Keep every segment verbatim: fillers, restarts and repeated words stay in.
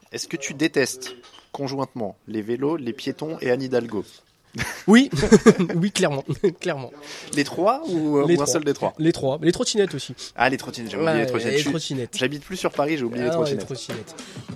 est-ce que tu détestes conjointement les vélos, les piétons et Anne Hidalgo? Oui, oui, clairement, clairement. Les trois ou, euh, Les ou trois. un seul des trois? Les trois, les trottinettes aussi. Ah, les trottinettes, j'ai oublié Ouais, les trottinettes. les Je suis- trottinettes. J'habite plus sur Paris, j'ai oublié les Ah, trottinettes. les trottinettes.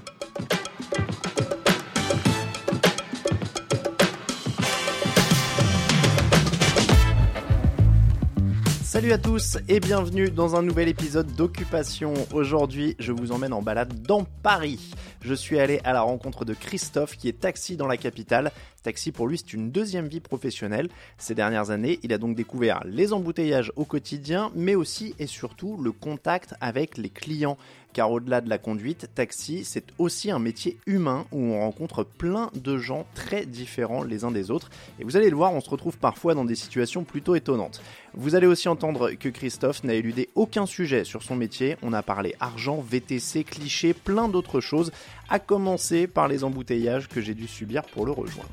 Salut à tous et bienvenue dans un nouvel épisode d'Occupation. Aujourd'hui, je vous emmène en balade dans Paris. Je suis allé à la rencontre de Christophe qui est taxi dans la capitale. Taxi pour lui, c'est une deuxième vie professionnelle. Ces dernières années, il a donc découvert les embouteillages au quotidien, mais aussi et surtout le contact avec les clients. Car au-delà de la conduite, taxi, c'est aussi un métier humain où on rencontre plein de gens très différents les uns des autres. Et vous allez le voir, on se retrouve parfois dans des situations plutôt étonnantes. Vous allez aussi entendre que Christophe n'a éludé aucun sujet sur son métier. On a parlé argent, V T C, clichés, plein d'autres choses, à commencer par les embouteillages que j'ai dû subir pour le rejoindre.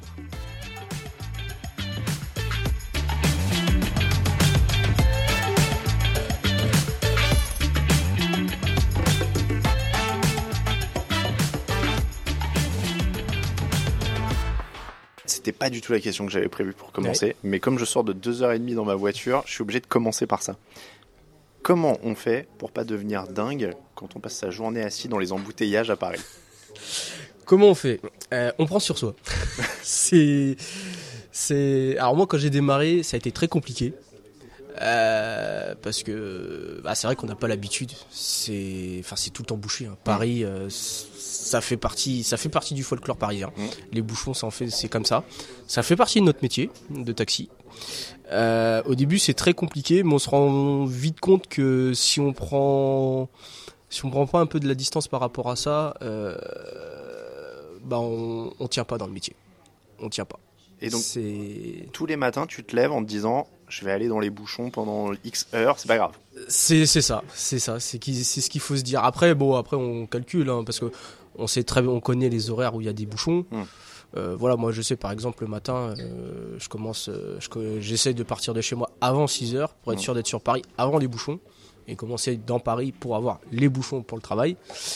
C'était pas du tout la question que j'avais prévue pour commencer, ouais. Mais comme je sors de deux heures trente dans ma voiture, je suis obligé de commencer par ça. Comment on fait pour pas devenir dingue quand on passe sa journée assis dans les embouteillages à Paris? Comment on fait euh, On prend sur soi. c'est, c'est. Alors moi, quand j'ai démarré, ça a été très compliqué. Euh, parce que bah, c'est vrai qu'on n'a pas l'habitude. C'est, enfin, c'est tout le temps bouché. Hein. Paris, euh, ça fait partie, ça fait partie du folklore parisien. Mmh. Les bouchons, ça en fait, c'est comme ça. Ça fait partie de notre métier de taxi. Euh, au début, c'est très compliqué, mais on se rend vite compte que si on prend, si on prend pas un peu de la distance par rapport à ça, euh, bah, on, on tient pas dans le métier. On tient pas. Et donc, c'est... tous les matins, tu te lèves en te disant, je vais aller dans les bouchons pendant X heures, c'est pas grave. C'est, c'est ça, c'est ça, c'est, qui, c'est ce qu'il faut se dire. Après, bon, après on calcule, hein, parce que on sait très, on connaît les horaires où il y a des bouchons. Hum. Euh, voilà, moi je sais par exemple le matin, euh, je commence, euh, je, j'essaie de partir de chez moi avant six heures pour être hum. sûr d'être sur Paris avant les bouchons et commencer dans Paris pour avoir les bouchons pour le travail.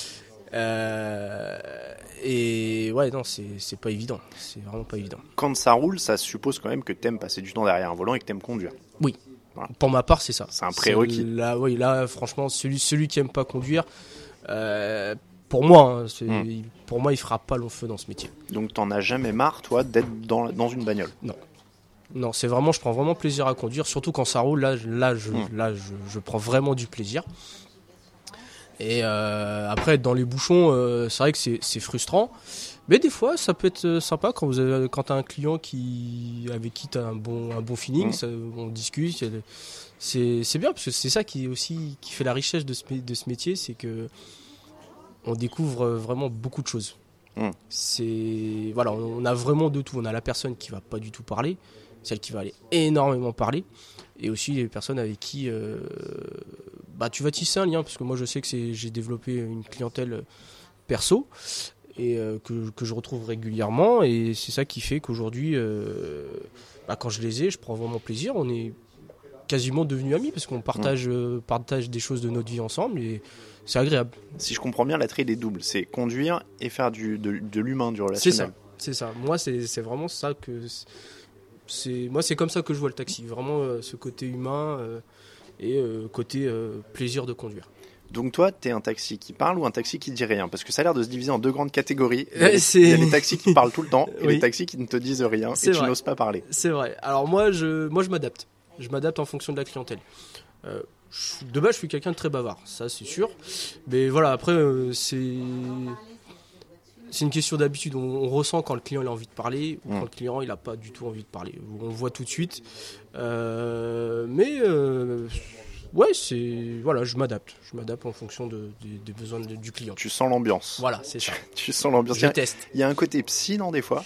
Euh, et ouais, non, c'est, c'est pas évident, c'est vraiment pas évident. Quand ça roule, ça suppose quand même que t'aimes passer du temps derrière un volant et que t'aimes conduire. Oui, voilà. Pour ma part, c'est ça. C'est un prérequis. C'est là, oui, là, franchement, celui, celui qui aime pas conduire, euh, pour moi, hein, c'est, mmh. il, pour moi, il fera pas long feu dans ce métier. Donc t'en as jamais marre, toi, d'être dans, dans une bagnole? Non. Non, c'est vraiment, je prends vraiment plaisir à conduire, surtout quand ça roule, là, là, je, mmh. là, je, je prends vraiment du plaisir. Et euh, après, être dans les bouchons, euh, c'est vrai que c'est, c'est frustrant. Mais des fois, ça peut être sympa quand vous avez, quand t'as un client qui, avec qui t'as un bon, un bon feeling, mmh. ça, on discute. C'est, c'est bien parce que c'est ça qui est aussi, qui fait la richesse de ce, de ce métier, c'est que on découvre vraiment beaucoup de choses. Mmh. C'est, voilà, on a vraiment de tout. On a la personne qui va pas du tout parler, celle qui va aller énormément parler, et aussi les personnes avec qui euh, bah, tu vas tisser un lien, parce que moi je sais que c'est, j'ai développé une clientèle perso et euh, que, que je retrouve régulièrement, et c'est ça qui fait qu'aujourd'hui euh, bah, quand je les ai, je prends vraiment plaisir. On est quasiment devenus amis parce qu'on partage, mmh. euh, partage des choses de notre vie ensemble et c'est agréable. Si je comprends bien, l'attrait il est double, c'est conduire et faire du, de, de l'humain, du relationnel. C'est ça, c'est ça. Moi c'est, c'est vraiment ça que... C'est, moi c'est comme ça que je vois le taxi, vraiment euh, ce côté humain euh, et euh, côté euh, plaisir de conduire. Donc toi, t'es un taxi qui parle ou un taxi qui dit rien? Parce que ça a l'air de se diviser en deux grandes catégories. Il y a, les, il y a les taxis qui parlent tout le temps et oui. les taxis qui ne te disent rien c'est et vrai. Tu n'oses pas parler. C'est vrai. Alors moi je, moi, je m'adapte. Je m'adapte en fonction de la clientèle. Euh, je, de base, je suis quelqu'un de très bavard, ça c'est sûr. Mais voilà, après, euh, c'est... C'est une question d'habitude. On, on ressent quand le client il a envie de parler ou mmh. quand le client il n'a pas du tout envie de parler. On le voit tout de suite. Euh, mais euh, ouais, c'est voilà, je m'adapte. Je m'adapte en fonction de, de, des besoins de, du client. Tu sens l'ambiance. Voilà, c'est ça. Tu sens l'ambiance. Je teste. Il y a un côté psy, non, des fois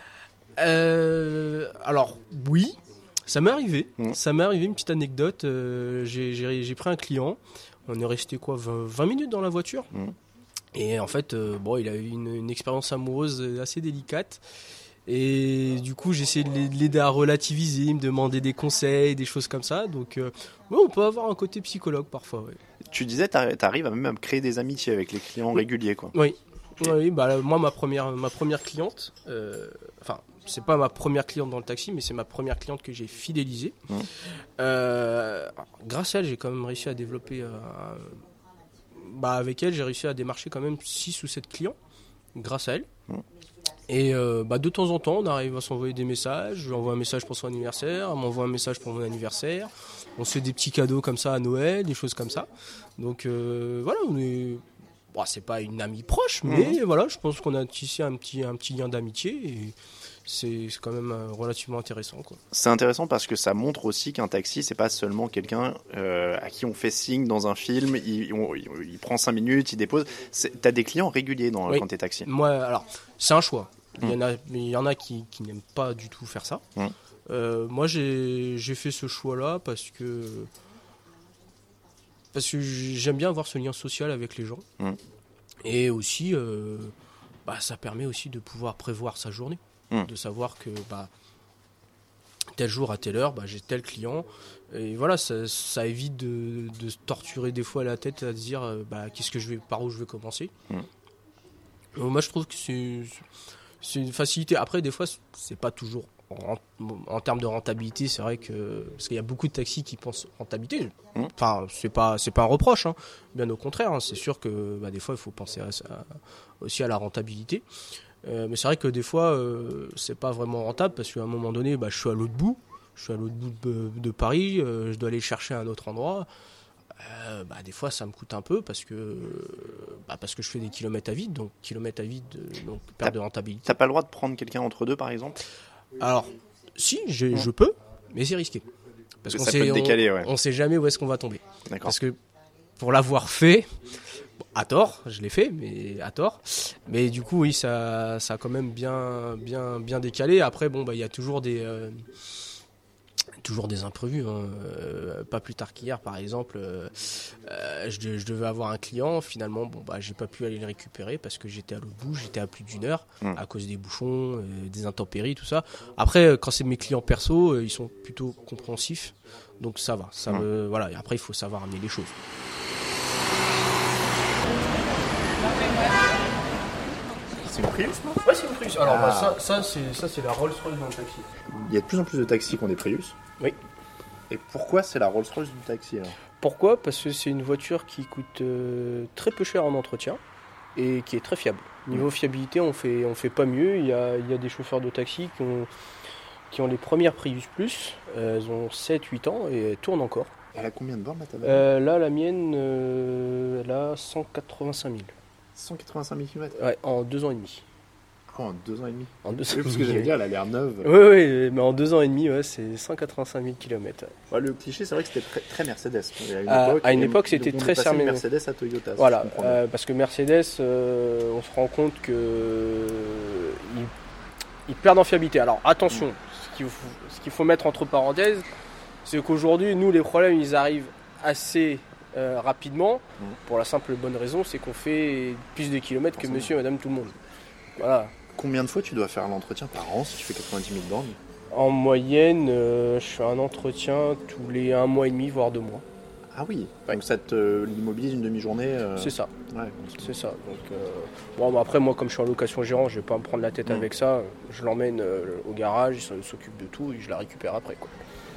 euh, Alors oui, ça m'est arrivé. Mmh. Ça m'est arrivé une petite anecdote. Euh, j'ai, j'ai, j'ai pris un client. On est resté quoi, vingt, vingt minutes dans la voiture. Mmh. Et en fait, euh, bon, il a eu une, une expérience amoureuse assez délicate. Et du coup, j'ai essayé de l'aider à relativiser, me demander des conseils, des choses comme ça. Donc, euh, ouais, on peut avoir un côté psychologue parfois. Ouais. Tu disais, tu arrives à même à créer des amitiés avec les clients réguliers, quoi. Oui. Oui, bah moi ma première ma première cliente, euh, enfin c'est pas ma première cliente dans le taxi, mais c'est ma première cliente que j'ai fidélisée. Mmh. Euh, grâce à elle, j'ai quand même réussi à développer. Euh, bah avec elle, j'ai réussi à démarcher quand même six ou sept clients, grâce à elle. Mmh. Et euh, bah de temps en temps, on arrive à s'envoyer des messages. Je lui envoie un message pour son anniversaire, elle m'envoie un message pour mon anniversaire. On se fait des petits cadeaux comme ça à Noël, des choses comme ça. Donc euh, voilà, on est. Bon, c'est pas une amie proche, mais mmh. voilà, je pense qu'on a tissé un petit, un petit lien d'amitié et c'est, c'est quand même relativement intéressant, quoi. C'est intéressant parce que ça montre aussi qu'un taxi, c'est pas seulement quelqu'un euh, à qui on fait signe dans un film, il, on, il, il prend cinq minutes, il dépose. C'est, t'as des clients réguliers dans, oui. quand t'es taxi. Moi, alors, c'est un choix. Mmh. Il y en a, il y en a qui, qui n'aiment pas du tout faire ça. Mmh. Euh, moi, j'ai, j'ai fait ce choix-là parce que. Parce que j'aime bien avoir ce lien social avec les gens. Mmh. Et aussi, euh, bah, ça permet aussi de pouvoir prévoir sa journée. Mmh. De savoir que bah, tel jour à telle heure, bah, j'ai tel client. Et voilà, ça, ça évite de, de se torturer des fois la tête à se dire bah, qu'est-ce que je vais, par où je vais commencer. Mmh. Donc, moi, je trouve que c'est, c'est une facilité. Après, des fois, c'est pas toujours... En, en termes de rentabilité, c'est vrai que parce qu'il y a beaucoup de taxis qui pensent rentabilité. Mmh. Enfin, c'est pas c'est pas un reproche, hein. Bien au contraire. Hein. C'est sûr que bah, des fois, il faut penser à, à, aussi à la rentabilité. Euh, mais c'est vrai que des fois, euh, c'est pas vraiment rentable parce qu'à un moment donné, bah, je suis à l'autre bout, je suis à l'autre bout de, de Paris, euh, je dois aller chercher à un autre endroit. Euh, bah, des fois, ça me coûte un peu parce que bah, parce que je fais des kilomètres à vide, donc kilomètres à vide, donc perte t'as, de rentabilité. T'as pas le droit de prendre quelqu'un entre deux, par exemple? Alors, si, je, mmh. je peux, mais c'est risqué. Parce qu'on ça sait, peut te décaler, on, ouais. on sait jamais où est-ce qu'on va tomber. D'accord. Parce que pour l'avoir fait, bon, à tort, je l'ai fait, mais à tort. Mais du coup, oui, ça, ça a quand même bien, bien, bien décalé. Après, bon, bah, il y a toujours des, euh, toujours des imprévus. Hein. Euh, pas plus tard qu'hier, par exemple, euh, euh, je, je devais avoir un client. Finalement, bon, bah, j'ai pas pu aller le récupérer parce que j'étais à l'autre bout, j'étais à plus d'une heure mmh. à cause des bouchons, euh, des intempéries, tout ça. Après, quand c'est mes clients perso, euh, ils sont plutôt compréhensifs, donc ça va. Ça mmh. me, voilà. Et après, il faut savoir amener les choses. C'est une Prius, non? Ouais, c'est une Prius. Alors, ah. bah, ça, ça, c'est, ça, c'est la Rolls-Royce dans le taxi. Il y a de plus en plus de taxis qui ont des Prius. Oui. Et pourquoi c'est la Rolls-Royce du taxi alors? Pourquoi? Parce que c'est une voiture qui coûte euh, très peu cher en entretien et qui est très fiable. Niveau mmh. fiabilité, on fait, on fait pas mieux. Il y a, il y a des chauffeurs de taxi qui ont, qui ont les premières Prius Plus. Euh, elles ont sept huit ans et elles tournent encore. Elle a combien de bornes, la euh, Là, la mienne, euh, elle a cent quatre-vingt-cinq mille. cent quatre-vingt-cinq mille kilomètres? Ouais, en deux ans et demi. Oh, en deux ans et demi? En deux ans oui, parce que j'allais dire, elle a l'air neuve. Oui, oui, mais en deux ans et demi, ouais, c'est cent quatre-vingt-cinq mille kilomètres. Ouais. Ouais, le cliché, c'est vrai que c'était très, très Mercedes. À une époque, à une époque c'était très sermé. Mercedes à Toyota. Voilà, euh, parce que Mercedes, euh, on se rend compte que euh, ils, ils perdent en fiabilité. Alors attention, mmh. ce, qu'il faut, ce qu'il faut mettre entre parenthèses, c'est qu'aujourd'hui, nous, les problèmes, ils arrivent assez euh, rapidement. Mmh. Pour la simple et bonne raison, c'est qu'on fait plus de kilomètres que monsieur et madame tout le monde. Voilà. Combien de fois tu dois faire l'entretien par an si tu fais quatre-vingt-dix mille bornes? En moyenne, euh, je fais un entretien tous les un mois et demi, voire deux mois. Ah oui, ouais. Donc ça te euh, l'immobilise une demi-journée euh... C'est ça. Ouais, c'est ça. Donc, euh... bon, bah après, moi, comme je suis en location gérant, je vais pas me prendre la tête mmh. avec ça. Je l'emmène euh, au garage, il s'occupe de tout et je la récupère après, quoi.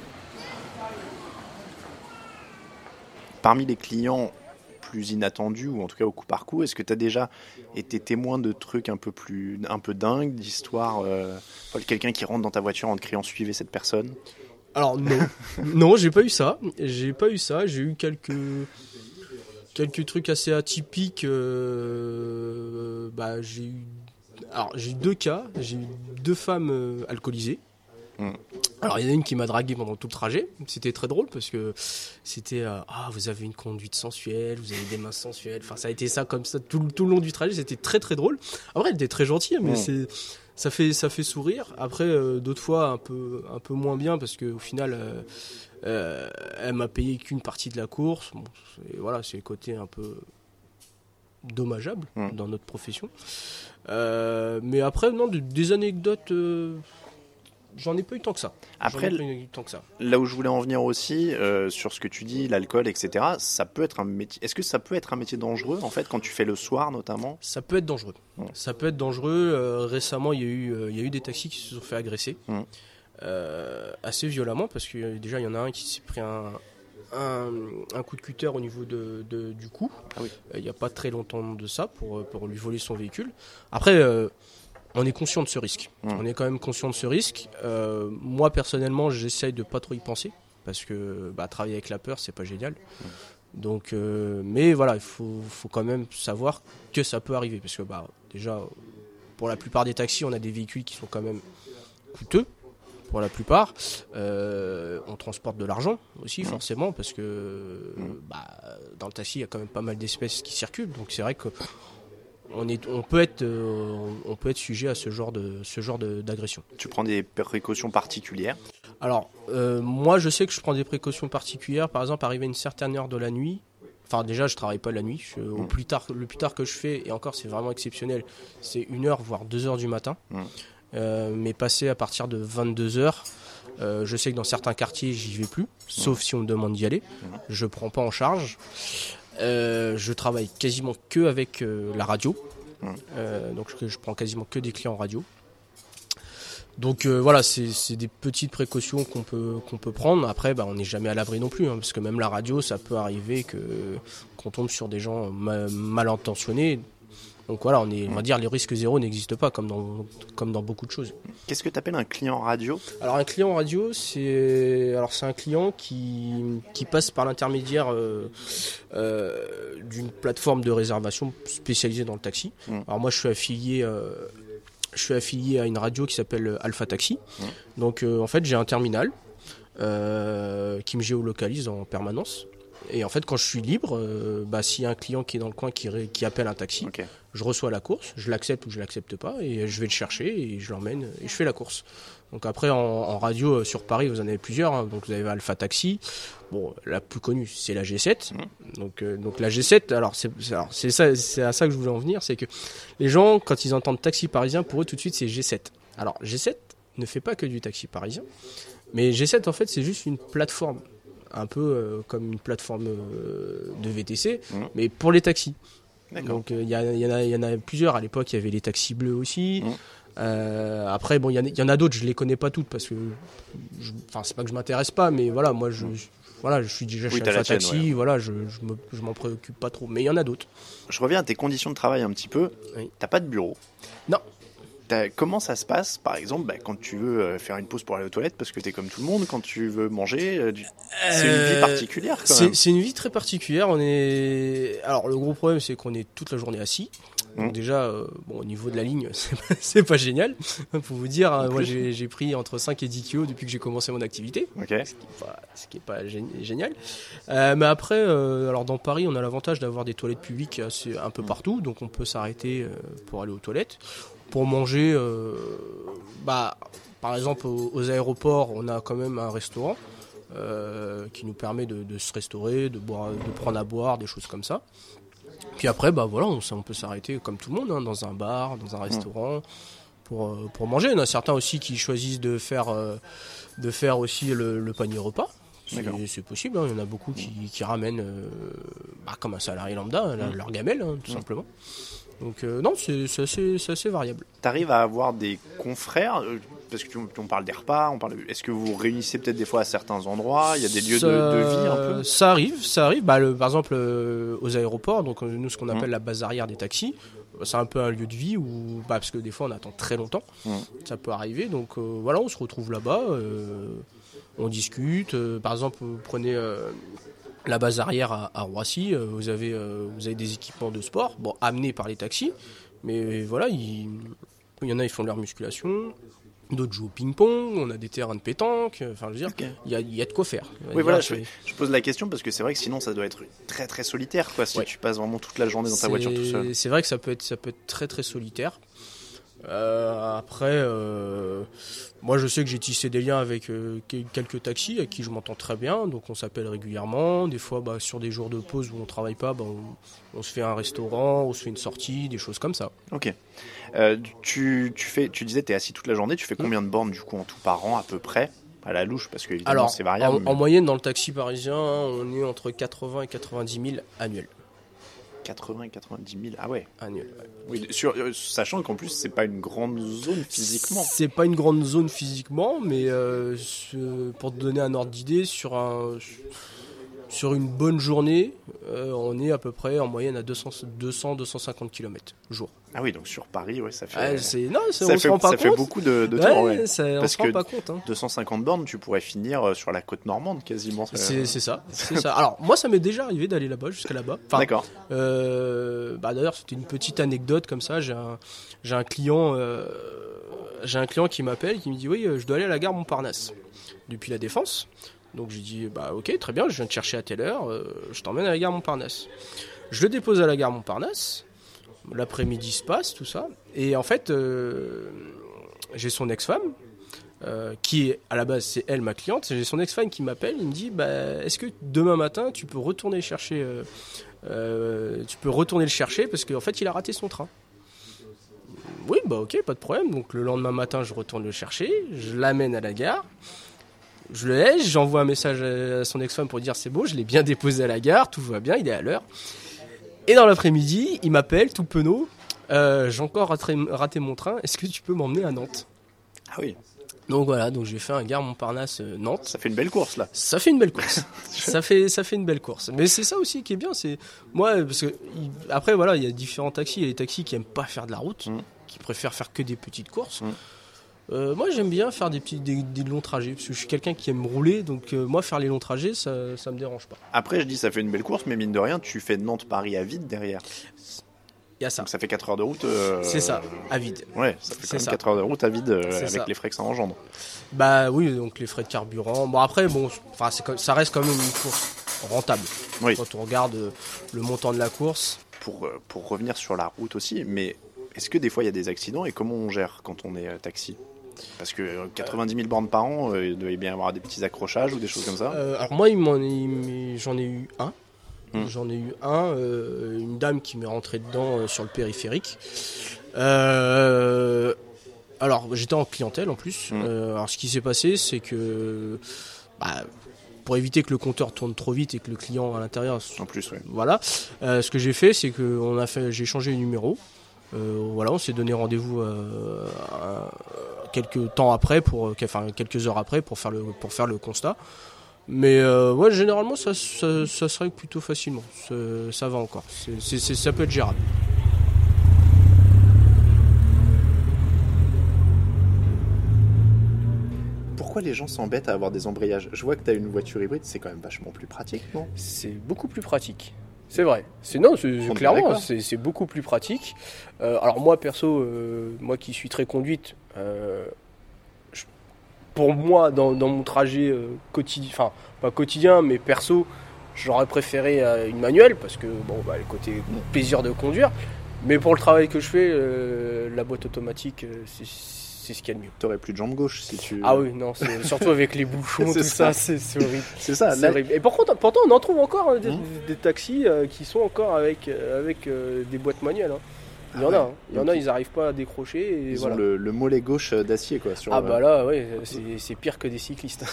Parmi les clients plus inattendus, ou en tout cas au coup par coup, est-ce que tu as déjà été témoin de trucs un peu plus un peu dingues, d'histoires, euh, quelqu'un qui rentre dans ta voiture en te criant suivez cette personne? Alors non, non, j'ai pas eu ça, j'ai pas eu ça, j'ai eu quelques quelques trucs assez atypiques. Euh, bah j'ai eu, alors j'ai eu deux cas, j'ai eu deux femmes euh, alcoolisées. Mmh. Alors il y en a une qui m'a dragué pendant tout le trajet, c'était très drôle parce que c'était euh, ah vous avez une conduite sensuelle, vous avez des mains sensuelles, enfin ça a été ça comme ça tout, tout le long du trajet, c'était très très drôle. Après elle était très gentille mais mmh. c'est ça fait ça fait sourire. Après euh, d'autres fois un peu un peu moins bien parce que au final euh, euh, elle m'a payé qu'une partie de la course. Bon, c'est, voilà, c'est le côté un peu dommageable mmh. dans notre profession. Euh, mais après non des anecdotes euh, j'en ai pas eu tant que ça. Après, j'en ai pas eu tant que ça. Là où je voulais en venir aussi, euh, sur ce que tu dis, l'alcool, et cetera, ça peut être un métier. Est-ce que ça peut être un métier dangereux, en fait, quand tu fais le soir, notamment ? Ça peut être dangereux. Mmh. Ça peut être dangereux. Euh, récemment, il y a eu, euh, il y a eu des taxis qui se sont fait agresser. Mmh. Euh, assez violemment, parce que euh, déjà, il y en a un qui s'est pris un... Un, un coup de cutter au niveau de, de, du cou. Ah oui. Il n'y a pas très longtemps de ça pour, pour lui voler son véhicule. Après, euh, on est conscient de ce risque. Mmh. On est quand même conscient de ce risque. Euh, moi, personnellement, j'essaye de pas trop y penser parce que bah, travailler avec la peur, c'est pas génial. Mmh. Donc, euh, mais voilà, il faut, faut quand même savoir que ça peut arriver parce que bah, déjà, pour la plupart des taxis, on a des véhicules qui sont quand même coûteux. Pour la plupart, euh, on transporte de l'argent aussi mmh. forcément parce que mmh. bah, dans le taxi il y a quand même pas mal d'espèces qui circulent, donc c'est vrai que on, est, on, peut être, euh, on peut être sujet à ce genre, de, ce genre de, d'agression. Tu prends des précautions particulières ? Alors euh, moi je sais que je prends des précautions particulières, par exemple arrivé à une certaine heure de la nuit. Enfin déjà je travaille pas la nuit, je, mmh. au plus tard, le plus tard que je fais, et encore c'est vraiment exceptionnel, c'est une heure voire deux heures du matin. Mmh. Euh, mais passer à partir de vingt-deux heures, euh, je sais que dans certains quartiers j'y vais plus, sauf mmh. si on me demande d'y aller. Mmh. Je prends pas en charge. Euh, je travaille quasiment que avec euh, la radio, mmh. euh, donc je, je prends quasiment que des clients radio. Donc euh, voilà, c'est, c'est des petites précautions qu'on peut qu'on peut prendre. Après, bah, on n'est jamais à l'abri non plus, hein, parce que même la radio, ça peut arriver que qu'on tombe sur des gens ma- mal intentionnés. Donc voilà, on, est, on va dire les risques zéro n'existent pas comme dans, comme dans beaucoup de choses. Qu'est-ce que tu appelles un client radio ? Alors un client radio, c'est, alors c'est un client qui, qui passe par l'intermédiaire euh, euh, d'une plateforme de réservation spécialisée dans le taxi. Mmh. Alors moi je suis affilié, euh, je suis affilié à une radio qui s'appelle Alpha Taxi. Mmh. Donc euh, en fait j'ai un terminal euh, qui me géolocalise en permanence. Et en fait, quand je suis libre, euh, bah, s'il y a un client qui est dans le coin qui, ré, qui appelle un taxi, okay. je reçois la course, je l'accepte ou je l'accepte pas, et je vais le chercher et je l'emmène et je fais la course. Donc après, en, en radio euh, sur Paris, vous en avez plusieurs. Hein. Donc vous avez Alpha Taxi. Bon, la plus connue, c'est la G sept. Mmh. Donc, euh, donc la G sept, alors c'est, alors c'est ça, c'est à ça que je voulais en venir, c'est que les gens, quand ils entendent taxi parisien, pour eux tout de suite c'est G sept. Alors G sept ne fait pas que du taxi parisien, mais G sept en fait c'est juste une plateforme. Un peu euh, comme une plateforme euh, de V T C, mmh. mais pour les taxis. D'accord. Donc il euh, y, y, y en a plusieurs. À l'époque, il y avait les taxis bleus aussi. Mmh. Euh, après, bon, il y, y en a d'autres. Je les connais pas toutes parce que, enfin, c'est pas que je m'intéresse pas, mais voilà, moi, je, je voilà, je suis déjà oui, chef à taxi. Ouais. Voilà, je, je, me, je m'en préoccupe pas trop. Mais il y en a d'autres. Je reviens à tes conditions de travail un petit peu. Oui. T'as pas de bureau ? Non. T'as, comment ça se passe, par exemple, bah, quand tu veux faire une pause pour aller aux toilettes, parce que t'es comme tout le monde, quand tu veux manger, euh, c'est euh, une vie particulière quand c'est, même. C'est une vie très particulière. On est, alors le gros problème, c'est qu'on est toute la journée assis. Donc mmh. déjà, euh, bon, au niveau de la ligne, c'est pas, c'est pas génial. Pour vous dire, euh, moi j'ai, j'ai pris entre cinq et dix kilos depuis que j'ai commencé mon activité, okay. ce qui est pas, ce qui est pas génial. Euh, mais après, euh, alors dans Paris, on a l'avantage d'avoir des toilettes publiques assez, un peu mmh. partout, donc on peut s'arrêter euh, pour aller aux toilettes. Pour manger, euh, bah, par exemple aux, aux aéroports, on a quand même un restaurant euh, qui nous permet de, de se restaurer, de, boire, de prendre à boire, des choses comme ça. Puis après, bah voilà, on, on peut s'arrêter comme tout le monde, hein, dans un bar, dans un restaurant, pour, pour manger. Il y en a certains aussi qui choisissent de faire, euh, de faire aussi le, le panier repas. C'est, c'est possible, hein. Il y en a beaucoup qui, qui ramènent, euh, bah, comme un salarié lambda, mmh. leur gamelle, hein, tout mmh. simplement. Donc euh, non, c'est, c'est, assez, c'est assez variable. Tu arrives à avoir des confrères, parce que tu, on parle des repas, on parle de, est-ce que vous vous réunissez peut-être des fois à certains endroits, il y a des lieux ça, de, de vie un peu ? Ça arrive, ça arrive. Bah, le, par exemple euh, aux aéroports, donc nous ce qu'on appelle mmh. la base arrière des taxis, c'est un peu un lieu de vie où, bah, parce que des fois on attend très longtemps, mmh. ça peut arriver. Donc euh, voilà, on se retrouve là-bas, euh, on discute. Euh, par exemple, vous prenez euh, la base arrière à, à Roissy, euh, vous avez euh, vous avez des équipements de sport, bon amenés par les taxis, mais voilà, il, il y en a, ils font de leur musculation. D'autres jouent au ping-pong, on a des terrains de pétanque, enfin je veux dire, il okay. y, a, y a de quoi faire. Oui, voilà, je, je pose la question parce que c'est vrai que sinon ça doit être très très solitaire, quoi, si ouais. tu passes vraiment toute la journée dans ta c'est, voiture tout seul. C'est vrai que ça peut être, ça peut être très très solitaire. Euh, après, euh, moi je sais que j'ai tissé des liens avec euh, quelques taxis avec qui je m'entends très bien, donc on s'appelle régulièrement. Des fois, bah, sur des jours de pause où on travaille pas, bah, on, on se fait un restaurant, on se fait une sortie, des choses comme ça. Ok. Euh, tu, tu, fais, tu disais que tu es assis toute la journée, tu fais combien de bornes du coup en tout par an à peu près? À la louche, parce que évidemment Alors, c'est variable. En, mais... en moyenne, dans le taxi parisien, hein, on est entre quatre-vingts et quatre-vingt-dix mille annuels. quatre-vingts et quatre-vingt-dix mille, ah ouais. Annuels, ouais. Oui, sur, euh, sachant qu'en plus, c'est pas une grande zone physiquement. C'est pas une grande zone physiquement, mais euh, ce, pour te donner un ordre d'idée, sur, un, sur une bonne journée, euh, on est à peu près en moyenne à deux cents à deux cents cinquante kilomètres jour. Ah oui, donc sur Paris, ouais, ça fait. Ah, c'est, non, ça, ça on fait, se rend pas ça compte. fait beaucoup de, de ouais, temps, ouais. Ça, on Parce se rend que pas compte. Hein. deux cent cinquante bornes, tu pourrais finir sur la côte normande quasiment. C'est, c'est ça, c'est ça. Alors moi, ça m'est déjà arrivé d'aller là-bas, jusqu'à là-bas. Enfin, D'accord. Euh, bah d'ailleurs, c'était une petite anecdote comme ça. J'ai un, j'ai un client, euh, j'ai un client qui m'appelle, qui me dit oui, je dois aller à la gare Montparnasse depuis la Défense. Donc j'ai dit bah ok, très bien, je viens te chercher à telle heure, euh, je t'emmène à la gare Montparnasse. Je le dépose à la gare Montparnasse. L'après-midi se passe, tout ça. Et en fait, euh, j'ai son ex-femme, euh, qui est, à la base, c'est elle ma cliente. J'ai son ex-femme qui m'appelle, il me dit, bah, est-ce que demain matin, tu peux retourner chercher, euh, euh, tu peux retourner le chercher parce qu'en fait, il a raté son train. Oui, bah ok, pas de problème. Donc le lendemain matin, je retourne le chercher, je l'amène à la gare. Je le laisse, j'envoie un message à son ex-femme pour dire c'est bon, je l'ai bien déposé à la gare, tout va bien, il est à l'heure. Et dans l'après-midi, il m'appelle, tout penaud, euh, j'ai encore raté, raté mon train, est-ce que tu peux m'emmener à Nantes? Ah oui. Donc voilà, donc j'ai fait un gare Montparnasse euh, Nantes. Ça fait une belle course là. Ça fait une belle course. ça fait ça fait une belle course. Mais c'est ça aussi qui est bien, c'est moi parce que il, après voilà, il y a différents taxis, il y a des taxis qui aiment pas faire de la route, mmh. qui préfèrent faire que des petites courses. Mmh. Euh, moi j'aime bien faire des petits des, des longs trajets parce que je suis quelqu'un qui aime rouler, donc euh, moi faire les longs trajets ça ça me dérange pas. Après je dis ça fait une belle course, mais mine de rien tu fais Nantes-Paris à vide derrière. Il y a ça. Donc ça fait quatre heures de route. Euh... C'est ça, à vide. Ouais, ça fait quand c'est même ça. quatre heures de route à vide euh, avec ça. les frais que ça engendre. Bah oui, donc les frais de carburant. Bon après bon, enfin c'est comme, ça reste quand même une course rentable. Oui. Quand on regarde euh, le montant de la course. Pour euh, pour revenir sur la route aussi, mais est-ce que des fois il y a des accidents et comment on gère quand on est euh, taxi? Parce que quatre-vingt-dix mille bornes par an, euh, il doit bien y avoir des petits accrochages ou des choses comme ça. Euh, alors moi, il m'en est, j'en ai eu un. Mmh. J'en ai eu un, euh, une dame qui m'est rentrée dedans euh, sur le périphérique. Euh, alors j'étais en clientèle en plus. Mmh. Euh, alors ce qui s'est passé, c'est que bah, pour éviter que le compteur tourne trop vite et que le client à l'intérieur. En plus, oui. Voilà. Euh, ce que j'ai fait, c'est que on a fait, j'ai changé les numéros. Euh, voilà, on s'est donné rendez-vous euh, à, quelques temps après, pour, enfin quelques heures après, pour faire le pour faire le constat. Mais euh, ouais, généralement, ça, ça, ça se règle plutôt facilement. Ça, ça va encore. C'est, c'est, c'est, ça peut être gérable. Pourquoi les gens s'embêtent à avoir des embrayages? Je vois que tu as une voiture hybride, c'est quand même vachement plus pratique, non? C'est beaucoup plus pratique. C'est vrai. C'est non, c'est, c'est clairement, c'est, c'est beaucoup plus pratique. Euh, alors moi perso, euh, moi qui suis très conduite, euh, je, pour moi dans, dans mon trajet euh, quotidien, enfin pas quotidien, mais perso, j'aurais préféré euh, une manuelle parce que bon, bah, le côté plaisir de conduire. Mais pour le travail que je fais, euh, la boîte automatique, euh, c'est, c'est ce qu'il y a de mieux. T'aurais plus de jambes gauche si tu... Ah oui, non, c'est, surtout avec les bouchons, tout ça, ça c'est, c'est horrible. C'est ça, c'est là... horrible. Et par contre, pourtant, on en trouve encore hein, des, mmh. des taxis euh, qui sont encore avec, euh, avec euh, des boîtes manuelles. Hein. Il y ah en ouais. a, hein. il y en a, ils n'arrivent pas à décrocher. Et ils voilà. ont le, le mollet gauche d'acier, quoi. Sur ah le... bah là, ouais, c'est, c'est pire que des cyclistes.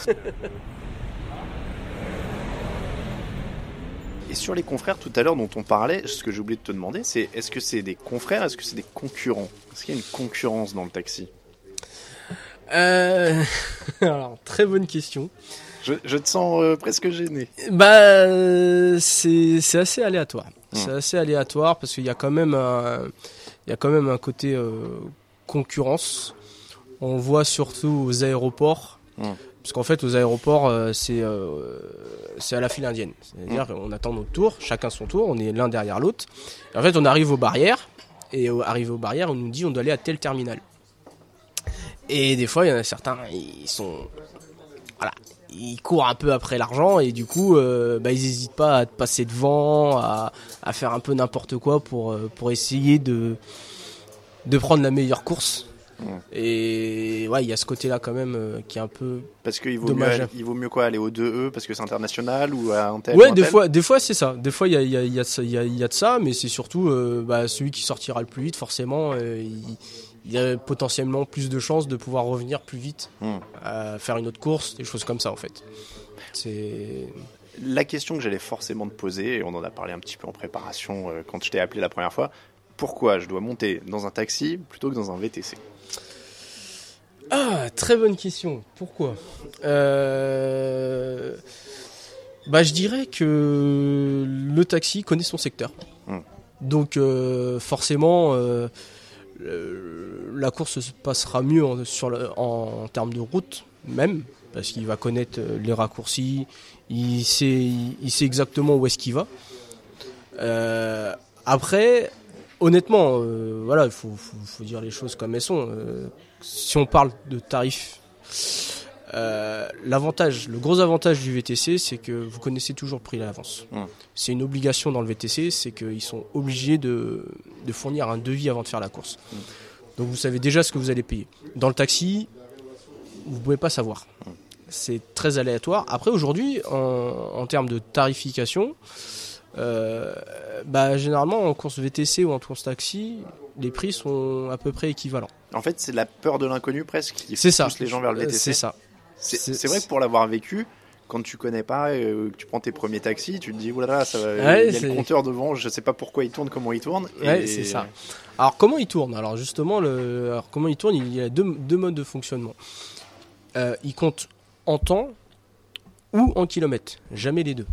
Et sur les confrères, tout à l'heure dont on parlait, ce que j'ai oublié de te demander, c'est est-ce que c'est des confrères, est-ce que c'est des concurrents? Est-ce qu'il y a une concurrence dans le taxi? Euh... Alors, très bonne question. Je, je te sens euh, presque gêné. Bah, euh, c'est, c'est assez aléatoire. Mmh. C'est assez aléatoire parce qu'il y a quand même un, il y a quand même un côté euh, concurrence. On voit surtout aux aéroports. Mmh. Parce qu'en fait, aux aéroports, euh, c'est, euh, c'est à la file indienne. C'est-à-dire mmh. qu'on attend notre tour, chacun son tour, on est l'un derrière l'autre. Et en fait, on arrive aux barrières, et euh, arrivé aux barrières, on nous dit on doit aller à tel terminal. Et des fois, il y en a certains, ils sont... Voilà, ils courent un peu après l'argent, et du coup, euh, bah, ils n'hésitent pas à te passer devant, à, à faire un peu n'importe quoi pour, pour essayer de... de prendre la meilleure course. Mmh. Et ouais, il y a ce côté-là quand même euh, qui est un peu parce qu'il vaut mieux, aller, il vaut mieux quoi aller au deux E parce que c'est international ou à un tel. Ouais, un des tel fois, des fois c'est ça. Des fois il y a, il y a, il y a, il y a, il y a de ça, mais c'est surtout euh, bah, celui qui sortira le plus vite, forcément, euh, il, il y a potentiellement plus de chances de pouvoir revenir plus vite, mmh. euh, faire une autre course, des choses comme ça en fait. C'est la question que j'allais forcément te poser, et on en a parlé un petit peu en préparation euh, quand je t'ai appelé la première fois. Pourquoi je dois monter dans un taxi plutôt que dans un V T C ? Ah, très bonne question. Pourquoi ? euh... Bah, je dirais que le taxi connaît son secteur. Mmh. Donc, euh, forcément, euh, euh, la course se passera mieux en, sur le, en, en termes de route, même, parce qu'il va connaître les raccourcis, il sait, il, il sait exactement où est-ce qu'il va. Euh, après, honnêtement, euh, voilà, il faut, faut, faut dire les choses comme elles sont. Euh, si on parle de tarifs, euh, l'avantage, le gros avantage du V T C, c'est que vous connaissez toujours le prix à l'avance. Mmh. C'est une obligation dans le V T C, c'est qu'ils sont obligés de, de fournir un devis avant de faire la course. Mmh. Donc vous savez déjà ce que vous allez payer. Dans le taxi, vous ne pouvez pas savoir. Mmh. C'est très aléatoire. Après, aujourd'hui, en, en termes de tarification, Euh, bah, généralement en course V T C ou en course taxi, les prix sont à peu près équivalents. En fait, c'est la peur de l'inconnu presque qui c'est pousse ça. les gens vers le V T C. C'est ça. C'est, c'est, c'est vrai que pour l'avoir vécu, quand tu connais pas, euh, que tu prends tes premiers taxis, tu te dis oulala, ça va, ouais, il y a c'est... le compteur devant, je sais pas pourquoi il tourne, comment il tourne. Ouais, et... c'est ça. Alors comment il tourne ? Alors justement, le... Alors, comment il tourne ? Il y a deux, deux modes de fonctionnement. Euh, il compte en temps ou en kilomètres, jamais les deux.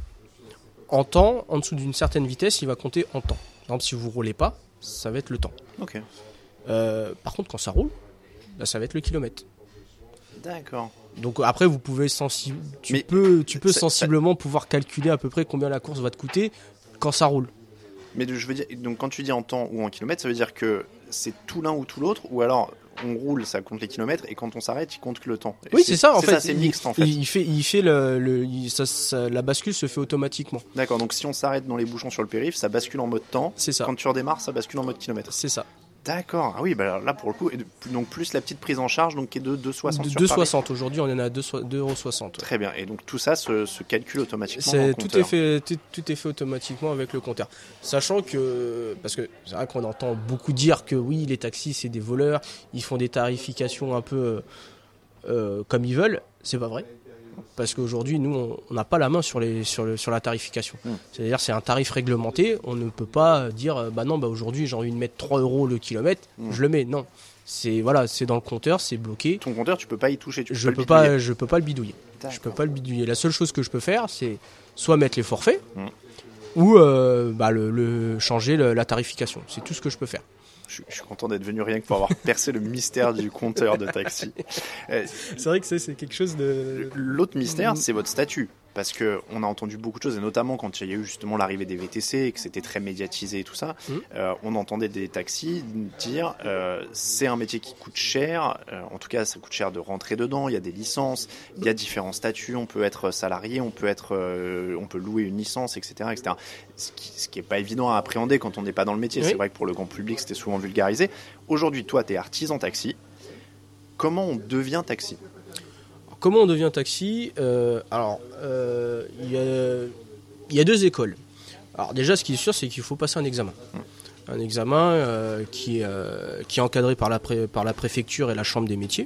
En temps, en dessous d'une certaine vitesse, il va compter en temps. Par exemple, si vous ne roulez pas, ça va être le temps. Okay. Euh, par contre, quand ça roule, là, ça va être le kilomètre. D'accord. Donc après, vous pouvez sensi... tu Mais peux, tu peux ça, sensiblement ça... pouvoir calculer à peu près combien la course va te coûter quand ça roule. Mais je veux dire, donc quand tu dis en temps ou en kilomètres, ça veut dire que c'est tout l'un ou tout l'autre, ou alors on roule, ça compte les kilomètres, et quand on s'arrête, il compte que le temps. Et oui, c'est, c'est ça, en c'est fait. Ça, c'est il, mixte, en fait. Il fait, il fait le, le il, ça, ça, la bascule se fait automatiquement. D'accord, donc si on s'arrête dans les bouchons sur le périph', ça bascule en mode temps. C'est ça. Quand tu redémarres, ça bascule en mode kilomètre. C'est ça. D'accord, ah oui, bah là pour le coup, donc plus la petite prise en charge, donc qui est de deux euros soixante de sur deux Paris. euros soixante, aujourd'hui on en est à deux euros soixante. Très bien, et donc tout ça se, se calcule automatiquement c'est, dans le tout compteur. Est fait, tout, tout est fait automatiquement avec le compteur. Sachant que, parce que c'est vrai qu'on entend beaucoup dire que oui, les taxis c'est des voleurs, ils font des tarifications un peu euh, comme ils veulent, c'est pas vrai. Parce qu'aujourd'hui, nous, on n'a pas la main sur, les, sur, le, sur la tarification. Mmh. C'est-à-dire c'est un tarif réglementé. On ne peut pas dire, bah non, bah aujourd'hui, j'ai envie de mettre trois euros le kilomètre, mmh. je le mets. Non, c'est, voilà, c'est dans le compteur, c'est bloqué. Ton compteur, tu peux pas y toucher, tu peux je pas peux le bidouiller. Pas, je peux pas le bidouiller. D'accord. Je peux pas le bidouiller. La seule chose que je peux faire, c'est soit mettre les forfaits, mmh. ou euh, bah, le, le, changer le, la tarification. C'est tout ce que je peux faire. Je, je suis content d'être venu rien que pour avoir percé le mystère du compteur de taxi. Euh, c'est vrai que c'est, c'est quelque chose de... L'autre mystère, c'est votre statut. Parce qu'on a entendu beaucoup de choses, et notamment quand il y a eu justement l'arrivée des V T C et que c'était très médiatisé et tout ça, mmh. euh, on entendait des taxis dire euh, c'est un métier qui coûte cher, euh, en tout cas ça coûte cher de rentrer dedans, il y a des licences, il y a différents statuts, on peut être salarié, on peut, être, euh, on peut louer une licence, et cetera et cetera. Ce qui n'est pas évident à appréhender quand on n'est pas dans le métier, oui. C'est vrai que pour le grand public c'était souvent vulgarisé. Aujourd'hui, toi tu es artisan taxi, comment on devient taxi ? Comment on devient taxi ? euh, Alors, il euh, y, y a deux écoles. Alors déjà, ce qui est sûr, c'est qu'il faut passer un examen. Mmh. Un examen euh, qui, euh, qui est encadré par la, pré, par la préfecture et la chambre des métiers.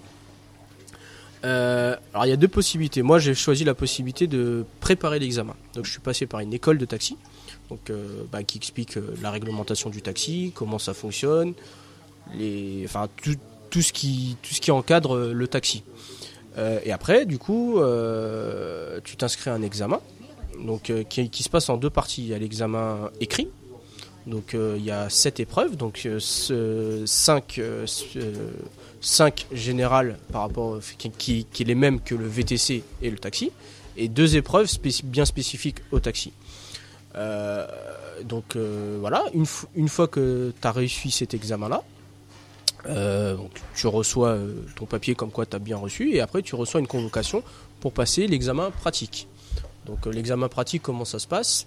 Euh, alors, il y a deux possibilités. Moi, j'ai choisi la possibilité de préparer l'examen. Donc, je suis passé par une école de taxi, donc, euh, bah, qui explique euh, la réglementation du taxi, comment ça fonctionne, les, enfin, tout, tout, ce qui, tout ce qui encadre le taxi. Euh, et après, du coup, euh, tu t'inscris à un examen donc, euh, qui, qui se passe en deux parties. Il y a l'examen écrit, donc euh, il y a sept épreuves, donc euh, cinq, euh, cinq générales par rapport, qui, qui, qui est les mêmes que le V T C et le taxi, et deux épreuves spécif- bien spécifiques au taxi. Euh, donc euh, voilà, une, f- une fois que tu as réussi cet examen-là, Euh, donc tu reçois euh, ton papier comme quoi tu as bien reçu, et après tu reçois une convocation pour passer l'examen pratique. Donc euh, l'examen pratique, comment ça se passe ?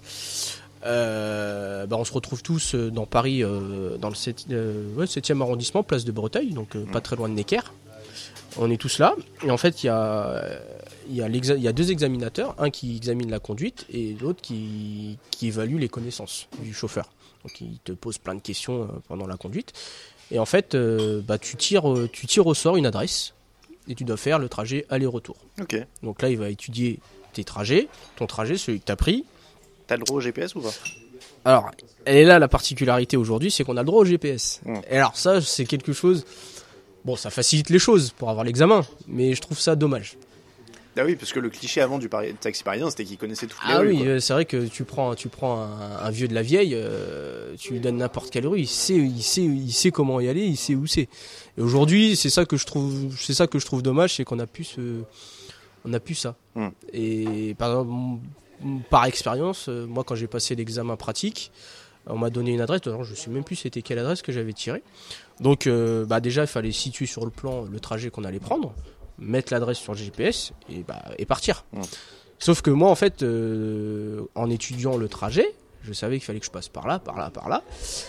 Euh, bah, on se retrouve tous dans Paris, euh, dans le sept, euh, ouais, septième arrondissement, place de Breteuil, donc euh, pas très loin de Necker. On est tous là, et en fait, il y a, y, a y a deux examinateurs, un qui examine la conduite et l'autre qui, qui évalue les connaissances du chauffeur. Donc, il te pose plein de questions euh, pendant la conduite. Et en fait, euh, bah, tu, tires, tu tires au sort une adresse, et tu dois faire le trajet aller-retour. Ok. Donc là, il va étudier tes trajets, ton trajet, celui que tu as pris. T'as le droit au G P S ou pas? Alors, elle est là la particularité aujourd'hui, c'est qu'on a le droit au G P S. Mmh. Et alors ça, c'est quelque chose... Bon, ça facilite les choses pour avoir l'examen, mais je trouve ça dommage. Ah oui, parce que le cliché avant du pari- taxi parisien, c'était qu'il connaissait toutes les ah rues. Ah oui, quoi. C'est vrai que tu prends, tu prends un, un vieux de la vieille, euh, tu lui donnes n'importe quelle rue, il sait, il sait, il sait comment y aller, il sait où c'est. Et aujourd'hui, c'est ça que je trouve, c'est ça que je trouve dommage, c'est qu'on a pu ce, on a pu ça. Mmh. Et par exemple, par expérience, moi quand j'ai passé l'examen pratique, on m'a donné une adresse, alors je ne sais même plus c'était quelle adresse que j'avais tirée. Donc euh, bah déjà il fallait situer sur le plan le trajet qu'on allait prendre, mettre l'adresse sur le G P S et, bah, et partir. Mmh. Sauf que moi en fait, euh, en étudiant le trajet, je savais qu'il fallait que je passe par là, par là, par là.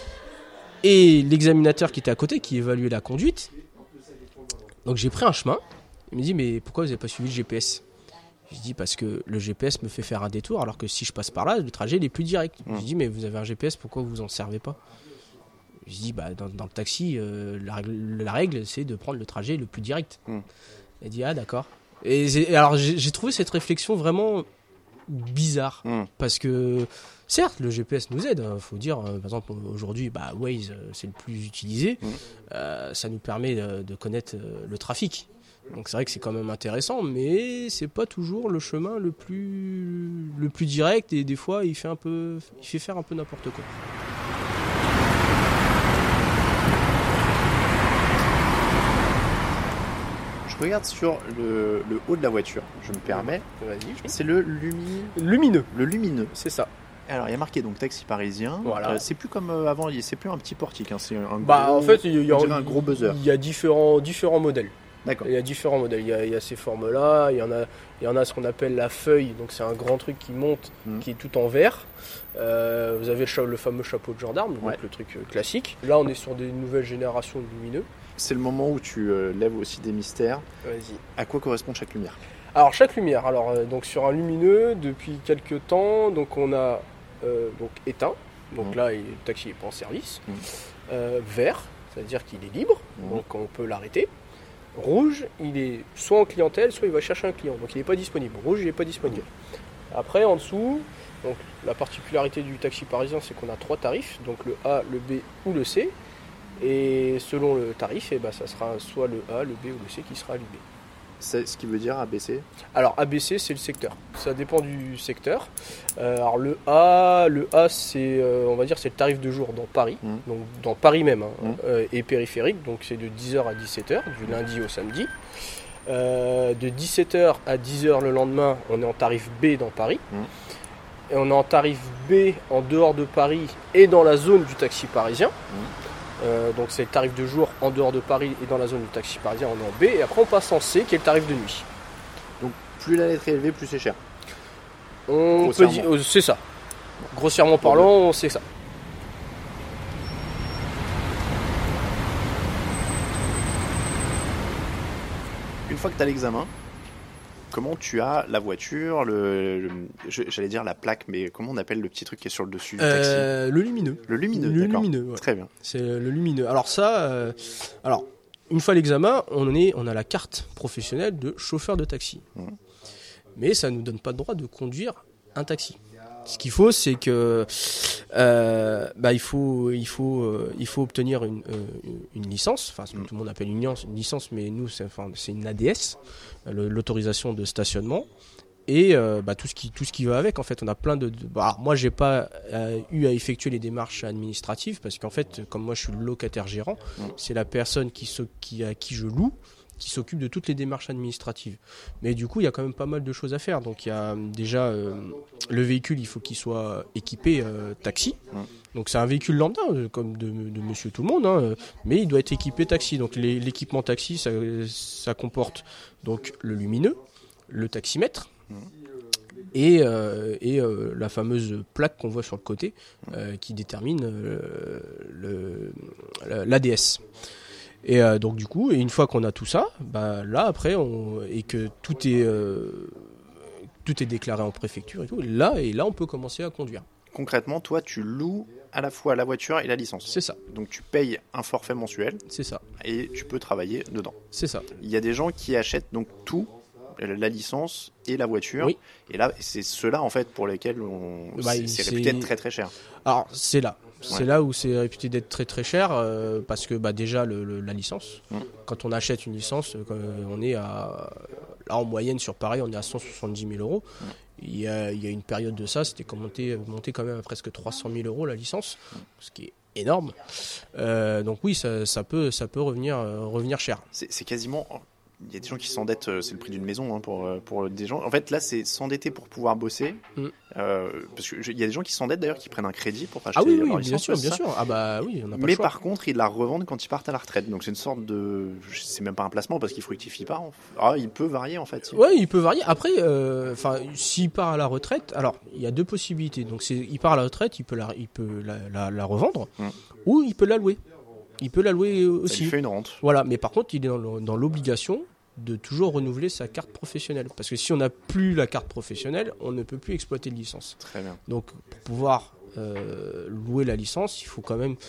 Et l'examinateur qui était à côté, qui évaluait la conduite, donc j'ai pris un chemin, il me dit mais pourquoi vous n'avez pas suivi le G P S ? Je dis parce que le G P S me fait faire un détour alors que si je passe par là, le trajet il est plus direct. Mmh. Je dis mais vous avez un G P S, pourquoi vous en servez pas ? Je dis bah dans, dans le taxi, euh, la, règle, la règle c'est de prendre le trajet le plus direct. Mmh. Elle dit ah d'accord. Et, et alors j'ai, j'ai trouvé cette réflexion vraiment bizarre mmh. parce que certes le G P S nous aide, hein, faut dire euh, par exemple aujourd'hui bah Waze euh, c'est le plus utilisé, mmh. euh, ça nous permet de, de connaître euh, le trafic. Donc c'est vrai que c'est quand même intéressant, mais c'est pas toujours le chemin le plus le plus direct et des fois il fait un peu il fait faire un peu n'importe quoi. Je regarde sur le, le haut de la voiture, je me permets. Vas-y. C'est le lumi... lumineux. Le lumineux, c'est ça. Alors il y a marqué donc taxi parisien. Voilà. Euh, c'est plus comme euh, avant, c'est plus un petit portique, hein, c'est un bah gros, en fait il y a un gros buzzer. Il y a différents différents modèles. D'accord. Il y a différents modèles. Il y a, il y a ces formes-là. Il y en a, il y en a ce qu'on appelle la feuille. Donc c'est un grand truc qui monte, mmh. qui est tout en vert. Euh, vous avez le, cha- le fameux chapeau de gendarme, donc ouais. le truc euh, classique. Là, on est sur des nouvelles générations de lumineux. C'est le moment où tu euh, lèves aussi des mystères. Vas-y. À quoi correspond chaque lumière ? Alors chaque lumière. Alors euh, donc sur un lumineux, depuis quelques temps, donc on a euh, donc éteint. Donc mmh. là, il, le taxi n'est pas en service. Mmh. Euh, vert, c'est-à-dire qu'il est libre, mmh. donc on peut l'arrêter. Rouge, il est soit en clientèle, soit il va chercher un client. Donc il n'est pas disponible. Rouge, il n'est pas disponible. Après, en dessous, donc, la particularité du taxi parisien, c'est qu'on a trois tarifs. Donc le A, le B ou le C. Et selon le tarif, eh ben, ça sera soit le A, le B ou le C qui sera allumé. C'est ce qui veut dire A B C ? Alors A B C, c'est le secteur. Ça dépend du secteur. Euh, alors le A, le A, c'est euh, on va dire c'est le tarif de jour dans Paris, mmh. donc dans Paris même, hein, mmh. euh, et périphérique. Donc c'est de dix heures à dix-sept heures du lundi au samedi. Euh, de dix-sept heures à dix heures le lendemain, on est en tarif B dans Paris. Mmh. Et on est en tarif B en dehors de Paris et dans la zone du taxi parisien. Mmh. Euh, donc c'est le tarif de jour en dehors de Paris et dans la zone du taxi parisien, on est en B, et après on passe en C qui est le tarif de nuit. Donc plus la lettre est élevée, plus c'est cher. On peut dire, c'est ça. Grossièrement parlant, c'est ça. Une fois que tu as l'examen, comment tu as la voiture, le, le, j'allais dire la plaque, mais comment on appelle le petit truc qui est sur le dessus du taxi ? euh, Le lumineux. Le lumineux, le d'accord. Lumineux, ouais. Très bien. C'est le lumineux. Alors ça, euh, alors une fois l'examen, on est, on a la carte professionnelle de chauffeur de taxi, mmh. mais ça nous donne pas le droit de conduire un taxi. Ce qu'il faut, c'est que euh, bah, il faut, il faut, euh, il faut obtenir une, euh, une licence. Enfin, mmh. tout le monde appelle une licence, une licence, mais nous, c'est, enfin, c'est une A D S, l'autorisation de stationnement, et euh, bah, tout ce qui, tout ce qui va avec. En fait, on a plein de. de bah, moi, j'ai pas euh, eu à effectuer les démarches administratives parce qu'en fait, comme moi, je suis le locataire gérant, mmh. c'est la personne qui, qui à qui je loue qui s'occupe de toutes les démarches administratives. Mais du coup, il y a quand même pas mal de choses à faire. Donc, il y a déjà euh, le véhicule, il faut qu'il soit équipé euh, taxi. Mmh. Donc, c'est un véhicule lambda, comme de, de monsieur tout le monde, hein, mais il doit être équipé taxi. Donc, les, l'équipement taxi, ça, ça comporte donc le lumineux, le taximètre, mmh. et, euh, et euh, la fameuse plaque qu'on voit sur le côté euh, qui détermine euh, le, le, l'A D S. Et euh, donc du coup, et une fois qu'on a tout ça, bah, là après, on, et que tout est, euh, tout est déclaré en préfecture et tout, là, et là on peut commencer à conduire. Concrètement, toi, tu loues à la fois la voiture et la licence. C'est ça. Donc tu payes un forfait mensuel. C'est ça. Et tu peux travailler dedans. C'est ça. Il y a des gens qui achètent donc tout, la licence et la voiture. Oui. Et là, c'est ceux-là en fait pour lesquels on... Bah, c'est, c'est réputé être très très cher. Alors c'est là. C'est Ouais. là où c'est réputé d'être très très cher euh, parce que bah, déjà le, le, la licence, Mm. quand on achète une licence, euh, on est à, là en moyenne sur Paris, on est à cent soixante-dix mille euros. Mm. Il y, a, il y a une période de ça, c'était monté, monté quand même à presque trois cent mille euros la licence, mm. ce qui est énorme. Euh, donc oui, ça, ça, peut, ça peut revenir, euh, revenir cher. C'est, c'est quasiment... Il y a des gens qui s'endettent, c'est le prix d'une maison hein, pour, pour des gens. En fait, là, c'est s'endetter pour pouvoir bosser. Mm. Euh, parce qu'il y a des gens qui s'endettent d'ailleurs, qui prennent un crédit pour acheter ah oui, leur oui, licence. Bien sûr, bien sûr. Ah bah oui, on n'a pas Mais le choix. par contre, ils la revendent quand ils partent à la retraite. Donc c'est une sorte de... C'est même pas un placement parce qu'il fructifie pas. Ah, il peut varier en fait. Ouais, il peut varier. Après, euh, s'il part à la retraite, alors il y a deux possibilités. Donc c'est, il part à la retraite, il peut la, il peut la, la, la revendre mm. ou il peut la louer. Il peut la louer aussi. Ça lui fait une rente. Voilà, mais par contre, il est dans, dans l'obligation de toujours renouveler sa carte professionnelle. Parce que si on n'a plus la carte professionnelle, on ne peut plus exploiter de licence. Très bien. Donc, pour pouvoir euh, louer la licence, il faut quand même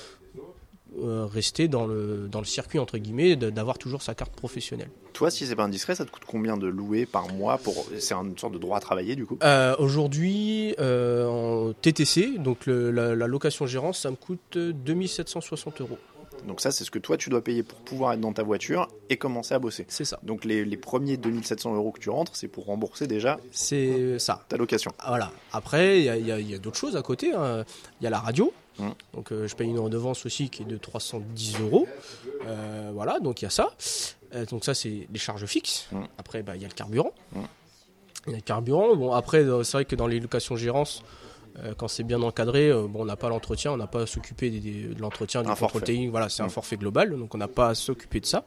euh, rester dans le, dans le circuit, entre guillemets, de, d'avoir toujours sa carte professionnelle. Toi, si c'est pas indiscret, ça te coûte combien de louer par mois pour... C'est une sorte de droit à travailler, du coup euh, Aujourd'hui, euh, en T T C, donc le, la, la location-gérance, ça me coûte deux mille sept cent soixante euros. Donc ça, c'est ce que toi, tu dois payer pour pouvoir être dans ta voiture et commencer à bosser. C'est ça. Donc les, les premiers deux mille sept cents euros que tu rentres, c'est pour rembourser déjà c'est ça. Ta location. Voilà. Après, il y a, y a, y a d'autres choses à côté. Il hein. y a la radio. Mmh. Donc euh, je paye une redevance aussi qui est de trois cent dix euros. Euh, voilà, donc il y a ça. Euh, donc ça, c'est les charges fixes. Mmh. Après, bah, y a le carburant. Il mmh. y a le carburant. Bon, après, c'est vrai que dans les locations-gérances, quand c'est bien encadré, bon, on n'a pas l'entretien, on n'a pas à s'occuper des, des, de l'entretien, du contrôle technique. Voilà, c'est mmh. un forfait global, donc on n'a pas à s'occuper de ça.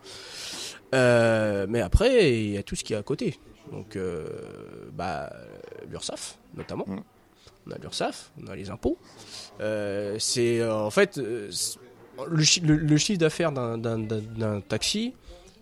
Euh, mais après, il y a tout ce qui est à côté. Donc, euh, bah, l'URSSAF, notamment. Mmh. On a l'URSSAF, on a les impôts. Euh, c'est euh, en fait euh, le, le, le chiffre d'affaires d'un, d'un, d'un taxi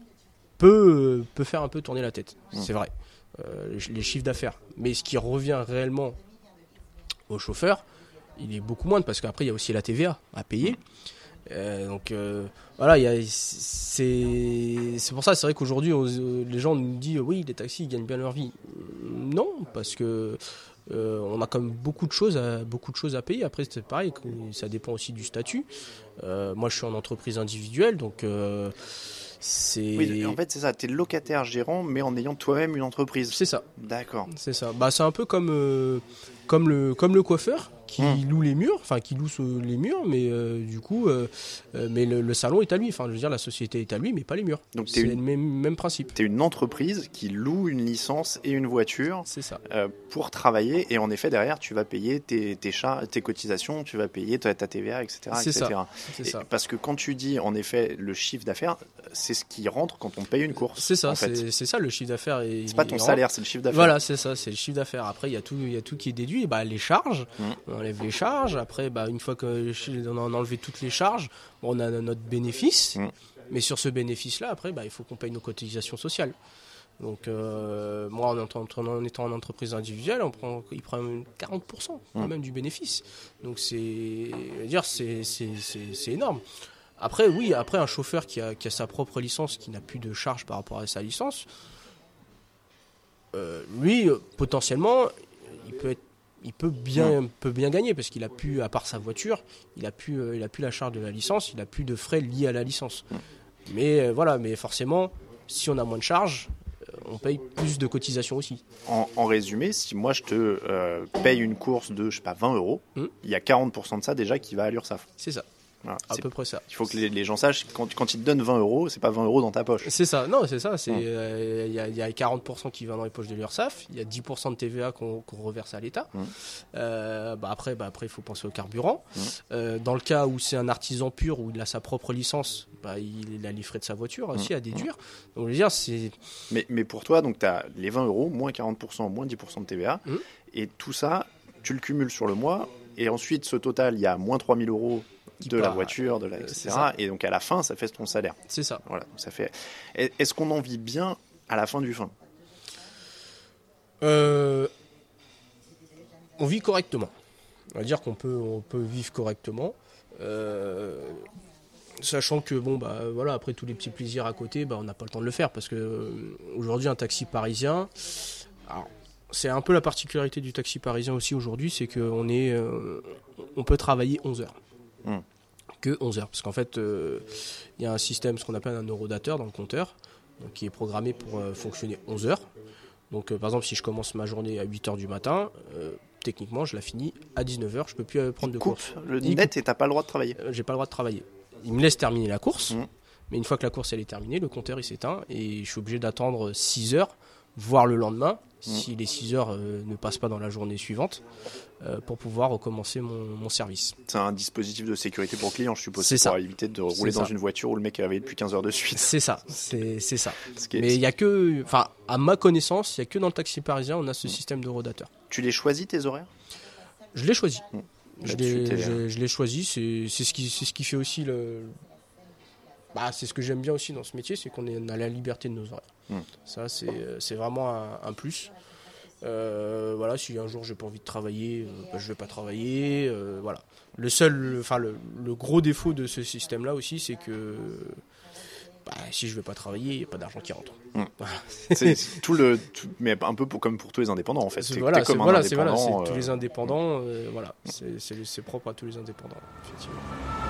peut, peut faire un peu tourner la tête. Mmh. C'est vrai. Euh, les, les chiffres d'affaires. Mais ce qui revient réellement au chauffeur, il est beaucoup moindre parce qu'après il y a aussi la T V A à payer. Euh, donc euh, voilà, il y a, c'est, c'est pour ça, c'est vrai qu'aujourd'hui on, les gens nous disent oui, les taxis ils gagnent bien leur vie. Non, parce que euh, on a quand même beaucoup de choses à, beaucoup de choses à payer. Après c'est pareil, ça dépend aussi du statut. Euh, moi je suis en entreprise individuelle, donc euh, c'est... Oui, en fait c'est ça, tu es locataire gérant mais en ayant toi-même une entreprise. C'est ça. D'accord. C'est ça. Bah, c'est un peu comme, euh, comme, le, comme le coiffeur qui mmh. loue les murs, enfin qui loue les murs, mais euh, du coup, euh, euh, mais le, le salon est à lui. Enfin, je veux dire, la société est à lui, mais pas les murs. Donc c'est une, le même, même principe. Tu es une entreprise qui loue une licence et une voiture. C'est ça. Euh, pour travailler, et en effet derrière, tu vas payer tes, tes, chars, tes cotisations, tu vas payer ta, ta T V A, et cetera, c'est et cetera. Ça. C'est et ça. Parce que quand tu dis en effet le chiffre d'affaires, c'est ce qui rentre quand on paye une course. C'est ça. En fait. c'est, c'est ça le chiffre d'affaires. Et, c'est pas ton salaire, rentre. C'est le chiffre d'affaires. Voilà, c'est ça, c'est le chiffre d'affaires. Après, il y a tout, il y a tout qui est déduit. Bah, les charges, mmh. on enlève les charges. Après, bah, une fois qu'on a enlevé toutes les charges, bon, on a notre bénéfice. Mmh. Mais sur ce bénéfice-là, après, bah, il faut qu'on paye nos cotisations sociales. Donc, euh, moi, en, en, en étant en entreprise individuelle, on prend, il prend quarante pour cent quand même mmh. du bénéfice. Donc, c'est, dire, c'est, c'est, c'est, c'est énorme. Après, oui, après, un chauffeur qui a, qui a sa propre licence, qui n'a plus de charges par rapport à sa licence, euh, lui, potentiellement, il peut être il peut bien, mmh. peut bien gagner parce qu'il a pu, à part sa voiture, il a pu, euh, il a pu la charge de la licence, il a plus de frais liés à la licence. Mmh. Mais euh, voilà, mais forcément, si on a moins de charges, euh, on paye plus de cotisations aussi. En, en résumé, si moi je te euh, paye une course de, je sais pas, vingt euros, mmh. il y a quarante pour cent de ça déjà qui va à l'URSSAF. C'est ça. Voilà, à c'est, peu près ça. il faut que les, les gens sachent, quand, quand ils te donnent vingt euros, c'est pas vingt euros dans ta poche. C'est ça, non, c'est ça. Il Hum. euh, y, a, y a quarante pour cent qui va dans les poches de l'URSSAF, il y a dix pour cent de T V A qu'on, qu'on reverse à l'État. Hum. Euh, bah après, bah après, il faut penser au carburant. Hum. Euh, dans le cas où c'est un artisan pur, où il a sa propre licence, bah, il a les frais de sa voiture aussi Hum. à déduire. Donc, je veux dire, c'est... Mais, mais pour toi, donc tu as les vingt euros, moins quarante pour cent, moins dix pour cent de T V A, Hum. et tout ça, tu le cumules sur le mois, et ensuite, ce total, il y a moins trois mille euros Qui de la part, voiture, de la, euh, et c'est cetera. ça. Et donc, à la fin, ça fait ton salaire. C'est ça. Voilà, donc ça fait... Est-ce qu'on en vit bien à la fin du fin? Euh, on vit correctement. On va dire qu'on peut, on peut vivre correctement. Euh, sachant que, bon, bah, voilà, après tous les petits plaisirs à côté, bah, on n'a pas le temps de le faire. Parce que euh, aujourd'hui, un taxi parisien... Alors, c'est un peu la particularité du taxi parisien aussi aujourd'hui, c'est qu'on est, euh, on peut travailler onze heures. Mmh. Que onze heures. Parce qu'en fait, il euh, y a un système, ce qu'on appelle un eurodateur dans le compteur, donc, qui est programmé pour euh, fonctionner onze heures. Donc, euh, par exemple, si je commence ma journée à huit heures du matin, euh, techniquement, je la finis à dix-neuf heures. Je ne peux plus euh, prendre de Coupe course. le Il net et t'as pas le droit de travailler. Euh, j'ai pas le droit de travailler. Il me laisse terminer la course, Mmh. mais une fois que la course elle est terminée, le compteur il s'éteint et je suis obligé d'attendre six heures, voire le lendemain, mmh. si les six heures euh, ne passent pas dans la journée suivante, euh, pour pouvoir recommencer mon, mon service. C'est un dispositif de sécurité pour le client, je suppose. C'est pour ça. éviter de rouler C'est dans ça. une voiture où le mec est réveillé depuis quinze heures de suite. C'est ça, c'est, c'est ça. Ce qui est- Mais il y a que, enfin, à ma connaissance, il y a que dans le taxi parisien, on a ce mmh. système de rodateur. Tu les choisis tes horaires? Je l'ai choisi. Mmh. Je Là-dessus, l'ai, t'es- je, je l'ai choisi. C'est, c'est ce qui, c'est ce qui fait aussi le. Bah, c'est ce que j'aime bien aussi dans ce métier, c'est qu'on est, on a la liberté de nos horaires. Mmh. Ça, c'est, c'est vraiment un, un plus. Euh, voilà, si un jour j'ai pas envie de travailler, euh, bah, je vais pas travailler. Euh, voilà. Le seul, enfin le, le gros défaut de ce système-là aussi, c'est que bah, si je vais pas travailler, il y a pas d'argent qui rentre. Mmh. Voilà. C'est c'est tout le, tout- mais un peu pour, comme pour tous les indépendants en fait. C'est, T'es- voilà, t'es c'est, comme un voilà, c'est, voilà, indépendant, c'est tous euh, les indépendants. euh, voilà, c'est, c'est, c'est propre à tous les indépendants, effectivement.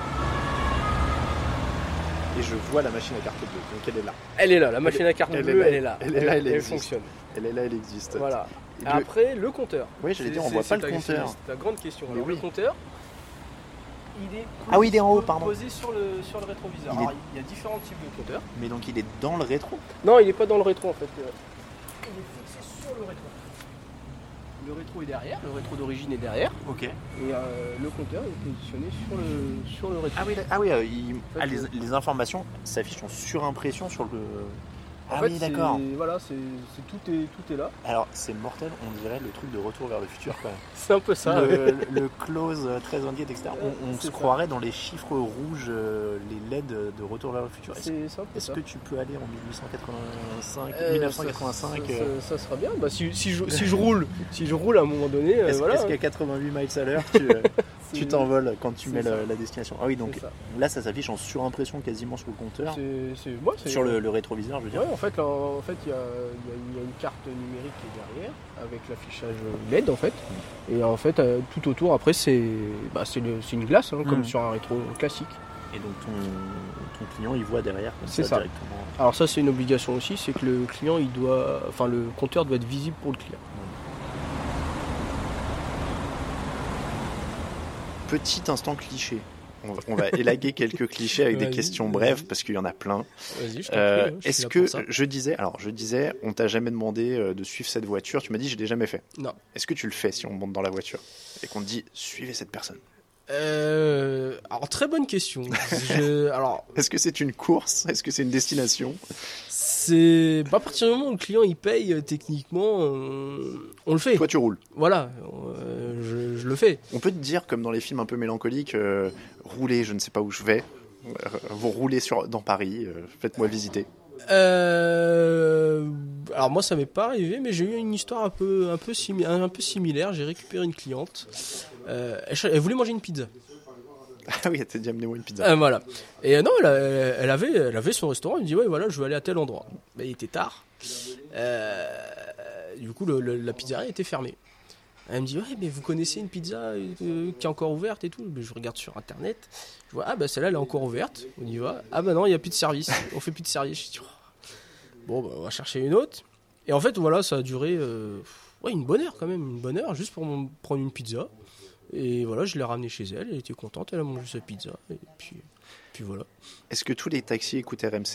Et je vois la machine à carte bleue, donc elle est là. Elle est là, la machine à carte elle est bleue, là, elle est là. elle est là, elle existe. fonctionne. Elle est là, elle existe. Voilà. Et le- Après, le compteur. Oui, j'allais C'est- dire, on c'est- voit c'est pas le ta- compteur. C'est ta grande question. Mais Alors, oui. le compteur, il est Ah oui, il est en haut, posé- pardon. posé sur le, sur le rétroviseur. Il Alors, est- il y a différents types de compteurs. Mais donc il est dans le rétro. Non, il n'est pas dans le rétro en fait. Il est fixé sur le rétro. Le rétro est derrière, le rétro d'origine est derrière. Ok. Et euh, le compteur est positionné sur le, sur le rétro. Ah oui, ah oui, euh, il- fait, ah, les, euh, les informations s'affichent en surimpression sur le. En Ah fait, oui, d'accord. c'est- Voilà, c'est, c'est, tout, est, tout est là. Alors c'est mortel, on dirait le truc de Retour vers le futur quand même. C'est un peu ça. ouais. le, le close euh, très inquiet, et cetera. On, on C'est se ça. croirait dans les chiffres rouges, euh, les L E D de Retour vers le futur. Est-ce, C'est, c'est un peu est-ce ça. que tu peux aller en dix-huit cent quatre-vingt-cinq, Euh, mille neuf cent quatre-vingt-cinq ça, euh, ça- ça sera bien. Bah, si, si, je, si je roule, si je roule à un moment donné, euh, Est-ce, voilà. est-ce qu'à quatre-vingt-huit miles à l'heure, tu, euh, C'est- tu t'envoles quand tu c'est mets ça. le- la destination? Ah oui, donc c'est ça. là ça s'affiche en surimpression quasiment sur le compteur, C'est, c'est, ouais, c'est- sur le, le rétroviseur, je veux dire. Ouais, en fait, là, en fait, il y a, il y a une- il y a une carte numérique qui est derrière, avec l'affichage L E D en fait. Et en fait, euh, tout autour, après, c'est, bah, c'est, le- c'est une glace, hein, comme Mhm. sur un rétro classique. Et donc ton, ton client il voit derrière comme C'est ça, ça. directement. Alors ça, c'est une obligation aussi, c'est que le client, il doit, enfin, le compteur doit être visible pour le client. Petit instant cliché. On va, on va élaguer quelques clichés avec des Vas-y, questions vas-y. brèves parce qu'il y en a plein. Vas-y, je t'en Euh, prie, hein, je suis est-ce là que pour ça. je disais, alors je disais, on t'a jamais demandé euh, de suivre cette voiture. Tu m'as dit, je l'ai jamais fait. Non. Est-ce que tu le fais si on monte dans la voiture et qu'on te dit, suivez cette personne? Euh, alors, très bonne question. Je, alors, Est-ce que c'est une course? Est-ce que c'est une destination? c'est pas à partir du moment où le client il paye, euh, techniquement, on, on le fait. Toi, tu roules. Voilà, euh, je, je le fais. On peut te dire, comme dans les films un peu mélancoliques, euh, roulez, je ne sais pas où je vais. Euh, vous roulez sur, dans Paris, euh, faites-moi visiter. Euh, alors moi ça m'est pas arrivé, mais j'ai eu une histoire un peu, un peu, simi- un peu similaire. J'ai récupéré une cliente. Euh, elle, ch- elle voulait manger une pizza. Ah oui, elle t'a dit, amenez-moi une pizza. Euh, voilà. Et euh, non, elle, a- elle avait, elle avait son restaurant. Elle me dit ouais voilà, je veux aller à tel endroit. Ben, il était tard. Euh, du coup le- le- la pizzeria était fermée. Elle me dit ouais mais vous connaissez une pizza euh, qui est encore ouverte et tout. Ben, je regarde sur internet. Je vois ah bah celle-là elle est encore ouverte. On y va. Ah bah non il y a plus de service. On fait plus de service. Je dis, oh. Bon bah on va chercher une autre. Et en fait voilà ça a duré euh, ouais une bonne heure quand même une bonne heure juste pour m- prendre une pizza. Et voilà, je l'ai ramenée chez elle, elle était contente, elle a mangé sa pizza, et puis, puis voilà. Est-ce que tous les taxis écoutent R M C ?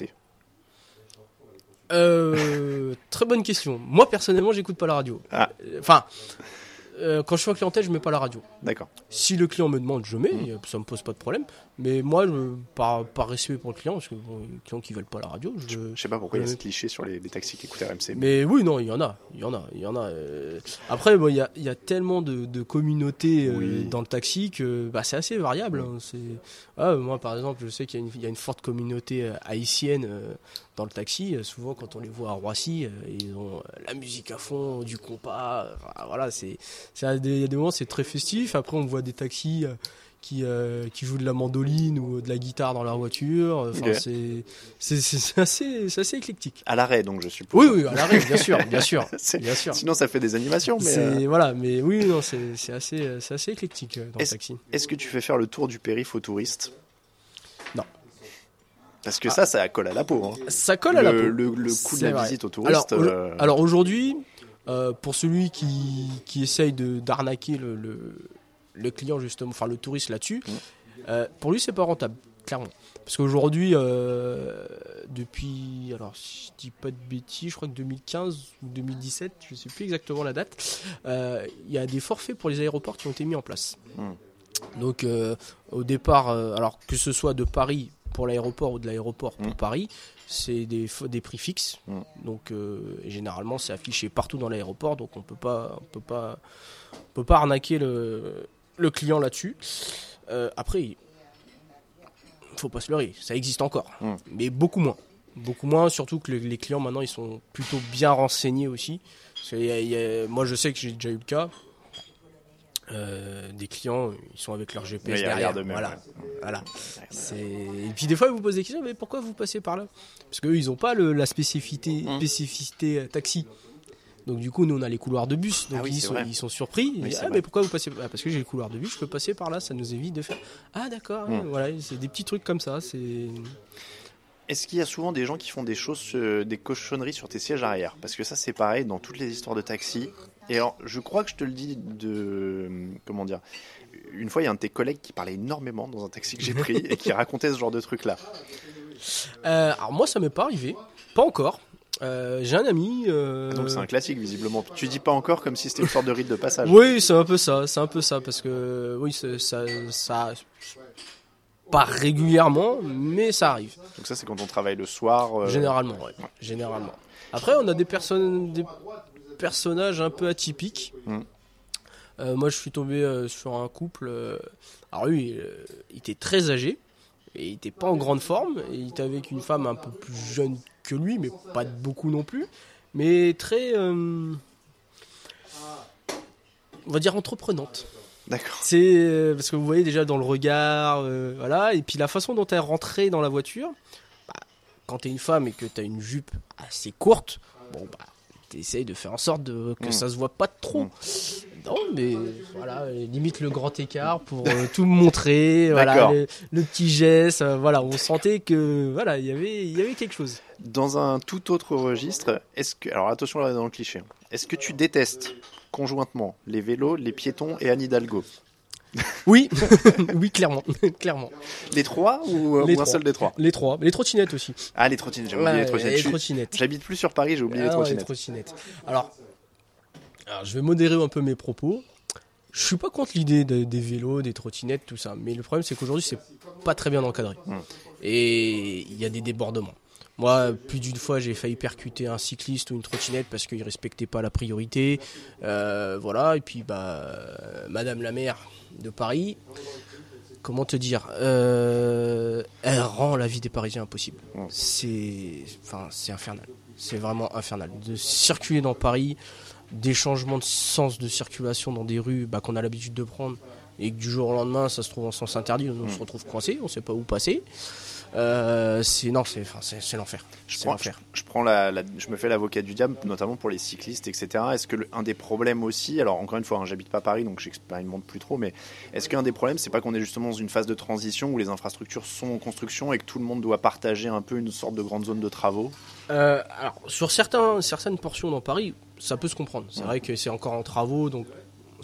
Euh, très bonne question. Moi, personnellement, j'écoute pas la radio. Ah. Enfin, euh, quand je suis en clientèle, je mets pas la radio. D'accord. Si le client me demande, je mets, Mmh. ça me pose pas de problème. Mais moi, je, par, par respect pour le client, parce que bon, les clients qui veulent pas la radio, je... Je sais pas pourquoi il y a Euh, ce cliché sur les, les taxis qui écoutent R M C. Mais oui, non, il y en a, il y en a, il y en a. euh. Après, bon, il y a, il y a tellement de, de communautés euh, Oui. dans le taxi que bah, c'est assez variable. hein. C'est... Ah, moi, par exemple, je sais qu'il y a une, il y a une forte communauté euh, haïtienne euh, dans le taxi. Euh, Souvent, quand on les voit à Roissy, euh, ils ont euh, la musique à fond, du compas. euh, enfin, voilà, c'est, c'est à des, il y a des moments, c'est très festif. Après, on voit des taxis. Euh, Qui, euh, qui jouent de la mandoline ou de la guitare dans leur voiture. Enfin, Ok. c'est, c'est, c'est, c'est assez, c'est assez éclectique. À l'arrêt, donc, je suppose. Oui, oui, à l'arrêt, bien sûr, bien sûr, C'est- bien sûr. Sinon, ça fait des animations. Mais C'est, euh, voilà, mais oui, non, c'est, c'est assez, euh, c'est assez éclectique euh, dans le taxi. est-ce que tu fais faire le tour du périph' aux touristes ? Non. Parce que ça, ça colle à la peau. Hein. Ça colle à la Le, peau. le, le coût de C'est la vrai. visite aux touristes. Alors, euh, alors aujourd'hui, euh, pour celui qui, qui essaye de, d'arnaquer le, le, le client, justement, enfin le touriste là-dessus, Mm. euh, pour lui, c'est pas rentable, clairement. Parce qu'aujourd'hui, euh, depuis, alors si je dis pas de bêtises, je crois que deux mille quinze ou deux mille dix-sept, je sais plus exactement la date, euh, il y a des forfaits pour les aéroports qui ont été mis en place. Mm. Donc euh, au départ, euh, alors que ce soit de Paris pour l'aéroport ou de l'aéroport pour Mm. Paris, c'est des, f- des prix fixes. Mm. Donc euh, et généralement c'est affiché partout dans l'aéroport, donc on peut pas, on peut pas, on peut pas arnaquer le, le client là-dessus. Euh, après, il faut pas se leurrer, ça existe encore, Mm. mais beaucoup moins. Beaucoup moins, surtout que le- les clients maintenant ils sont plutôt bien renseignés aussi. Parce qu'il y a- il y a- moi je sais que j'ai déjà eu le cas. Euh, des clients, ils sont avec leur G P S Oui, ils derrière. regardent eux-mêmes, Voilà. ouais. Voilà. C'est... Et puis des fois, ils vous posent des questions, mais pourquoi vous passez par là ? Parce qu'eux, ils n'ont pas le, la spécificité, Mm. spécificité euh, taxi. Donc du coup, nous, on a les couloirs de bus. Donc Ah oui, ils, c'est sont, vrai. ils sont surpris. Ils Oui, disent, c'est ah, vrai. mais pourquoi vous passez par là ? Parce que j'ai le couloir de bus, je peux passer par là. Ça nous évite de faire. Ah, d'accord. Mm. Voilà, c'est des petits trucs comme ça. C'est... Est-ce qu'il y a souvent des gens qui font des choses, euh, des cochonneries sur tes sièges arrière ? Parce que ça, c'est pareil dans toutes les histoires de taxi. Et alors, je crois que je te le dis de... Comment dire ? Une fois, il y a un de tes collègues qui parlait énormément dans un taxi que j'ai pris et qui racontait ce genre de truc-là. Euh, alors moi, ça m'est pas arrivé. Pas encore. Euh, j'ai un ami. euh, Donc c'est un classique, visiblement. Tu dis pas encore comme si c'était une sorte de rite de passage. Oui, c'est un peu ça, c'est un peu ça, parce que oui, c'est- ça, ça, pas régulièrement, mais ça arrive. Donc ça, c'est quand on travaille le soir. euh, Généralement, ouais. Généralement. Après, on a des personnes, des personnages un peu atypiques. Mm. Euh, moi, je suis tombé euh, sur un couple. euh, alors lui, euh, il était très âgé et il était pas en grande forme. Et il était avec une femme un peu plus jeune que lui, mais pas de beaucoup non plus, mais très, euh, on va dire entreprenante. D'accord. C'est euh, parce que vous voyez déjà dans le regard, euh, voilà, et puis la façon dont elle est rentrée dans la voiture. Bah, quand t'es une femme et que t'as une jupe assez courte, bon bah t'essayes de faire en sorte de, que Mm. ça se voit pas trop. Mm. Non, mais voilà, euh, limite le grand écart pour euh, tout montrer, voilà, D'accord. le, le petit geste, euh, voilà, on sentait que voilà, il y avait, il y avait quelque chose. Dans un tout autre registre, est-ce que... Alors attention là dans le cliché. Est-ce que tu détestes conjointement les vélos, les piétons et Anne Hidalgo ? Oui, oui, clairement, clairement. Les trois ou, euh, Les ou un trois. seul des trois ? Les trois, les trottinettes aussi. Ah, les trottinettes, j'ai oublié Ouais, les trottinettes. les Je suis- trottinettes. J'habite plus sur Paris, j'ai oublié Ah les non, trottinettes. trottinettes. Alors, alors, je vais modérer un peu mes propos. Je suis pas contre l'idée de- des vélos, des trottinettes, tout ça. Mais le problème, c'est qu'aujourd'hui, c'est pas très bien encadré. Hmm. Et il y a des débordements. Moi, plus d'une fois, j'ai failli percuter un cycliste ou une trottinette parce qu'il respectait pas la priorité. Euh, voilà. Et puis, bah, euh, Madame la maire de Paris, comment te dire, euh, elle rend la vie des Parisiens impossible. Hmm. C'est, enfin, c'est infernal. C'est vraiment infernal. De circuler dans Paris, des changements de sens de circulation dans des rues bah, qu'on a l'habitude de prendre et que du jour au lendemain, ça se trouve en sens interdit, on se retrouve coincé, on sait pas où passer. Euh, c'est non, c'est, enfin, c'est, c'est l'enfer. Je, C'est prends, l'enfer. je, je prends la, la- je me fais l'avocat du diable, notamment pour les cyclistes, et cetera. Est-ce que le- un des problèmes aussi, alors encore une fois, hein, j'habite pas Paris, donc j'expérimente plus trop, mais est-ce qu'un des problèmes, c'est pas qu'on est justement dans une phase de transition où les infrastructures sont en construction et que tout le monde doit partager un peu une sorte de grande zone de travaux ? Euh, alors, sur certains, certaines portions dans Paris, ça peut se comprendre. C'est Ouais. vrai que c'est encore en travaux, donc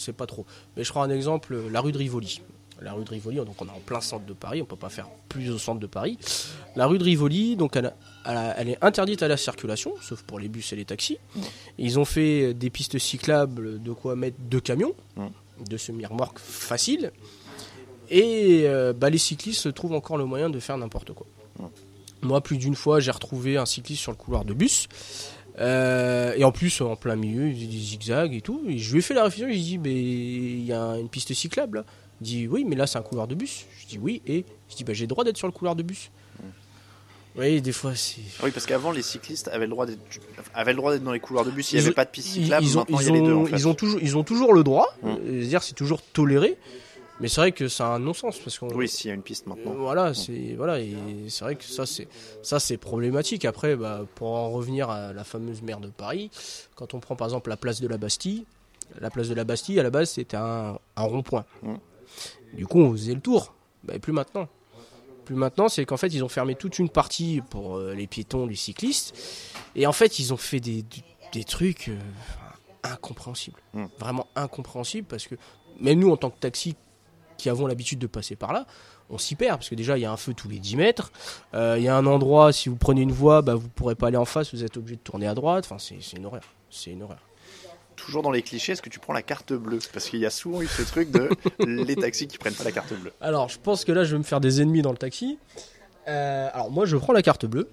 c'est pas trop. Mais je prends un exemple, la rue de Rivoli. La rue de Rivoli, donc on est en plein centre de Paris, on peut pas faire plus au centre de Paris. La rue de Rivoli, donc elle, elle, elle est interdite à la circulation, sauf pour les bus et les taxis. Mmh. Ils ont fait des pistes cyclables, de quoi mettre deux camions, mmh. deux semi-remorques faciles. Et euh, bah, les cyclistes trouvent encore le moyen de faire n'importe quoi. Mmh. Moi, plus d'une fois, j'ai retrouvé un cycliste sur le couloir de bus. Euh, et en plus, en plein milieu, il faisait des zigzags et tout. Et je lui ai fait la réflexion, je lui ai dit, mais il y a une piste cyclable là. Il dit, oui, mais là, c'est un couloir de bus. Je dis, oui, et je dis, bah, j'ai le droit d'être sur le couloir de bus. Mmh. Oui, des fois, c'est... Oui, parce qu'avant, les cyclistes avaient le droit d'être, avaient le droit d'être dans les couloirs de bus. Il n'y avait pas de piste cyclable. Ils ont, maintenant, ils il y a les deux, ont, en fait. ils ont toujours, ils ont toujours le droit. Mmh. C'est-à-dire, c'est toujours toléré. Mais c'est vrai que c'est un non-sens parce qu'on... Oui, s'il y a une piste maintenant. Voilà, c'est voilà, et c'est vrai que ça c'est ça c'est problématique. Après, bah, pour en revenir à la fameuse maire de Paris, quand on prend par exemple la place de la Bastille, la place de la Bastille à la base c'était un, un rond-point. Mmh. Du coup, on faisait le tour. Bah, plus maintenant. Plus maintenant, c'est qu'en fait ils ont fermé toute une partie pour euh, les piétons, les cyclistes, et en fait ils ont fait des des trucs euh, incompréhensibles, mmh. vraiment incompréhensibles parce que même nous en tant que taxi qui avons l'habitude de passer par là, on s'y perd, parce que déjà il y a un feu tous les dix mètres, il euh, y a un endroit, si vous prenez une voie, bah, vous ne pourrez pas aller en face, vous êtes obligé de tourner à droite, enfin, c'est, c'est une horreur, c'est une horreur. Toujours dans les clichés, est-ce que tu prends la carte bleue ? Parce qu'il y a souvent eu ce truc de les taxis qui prennent pas la carte bleue. Alors je pense que là je vais me faire des ennemis dans le taxi. Euh, alors moi je prends la carte bleue.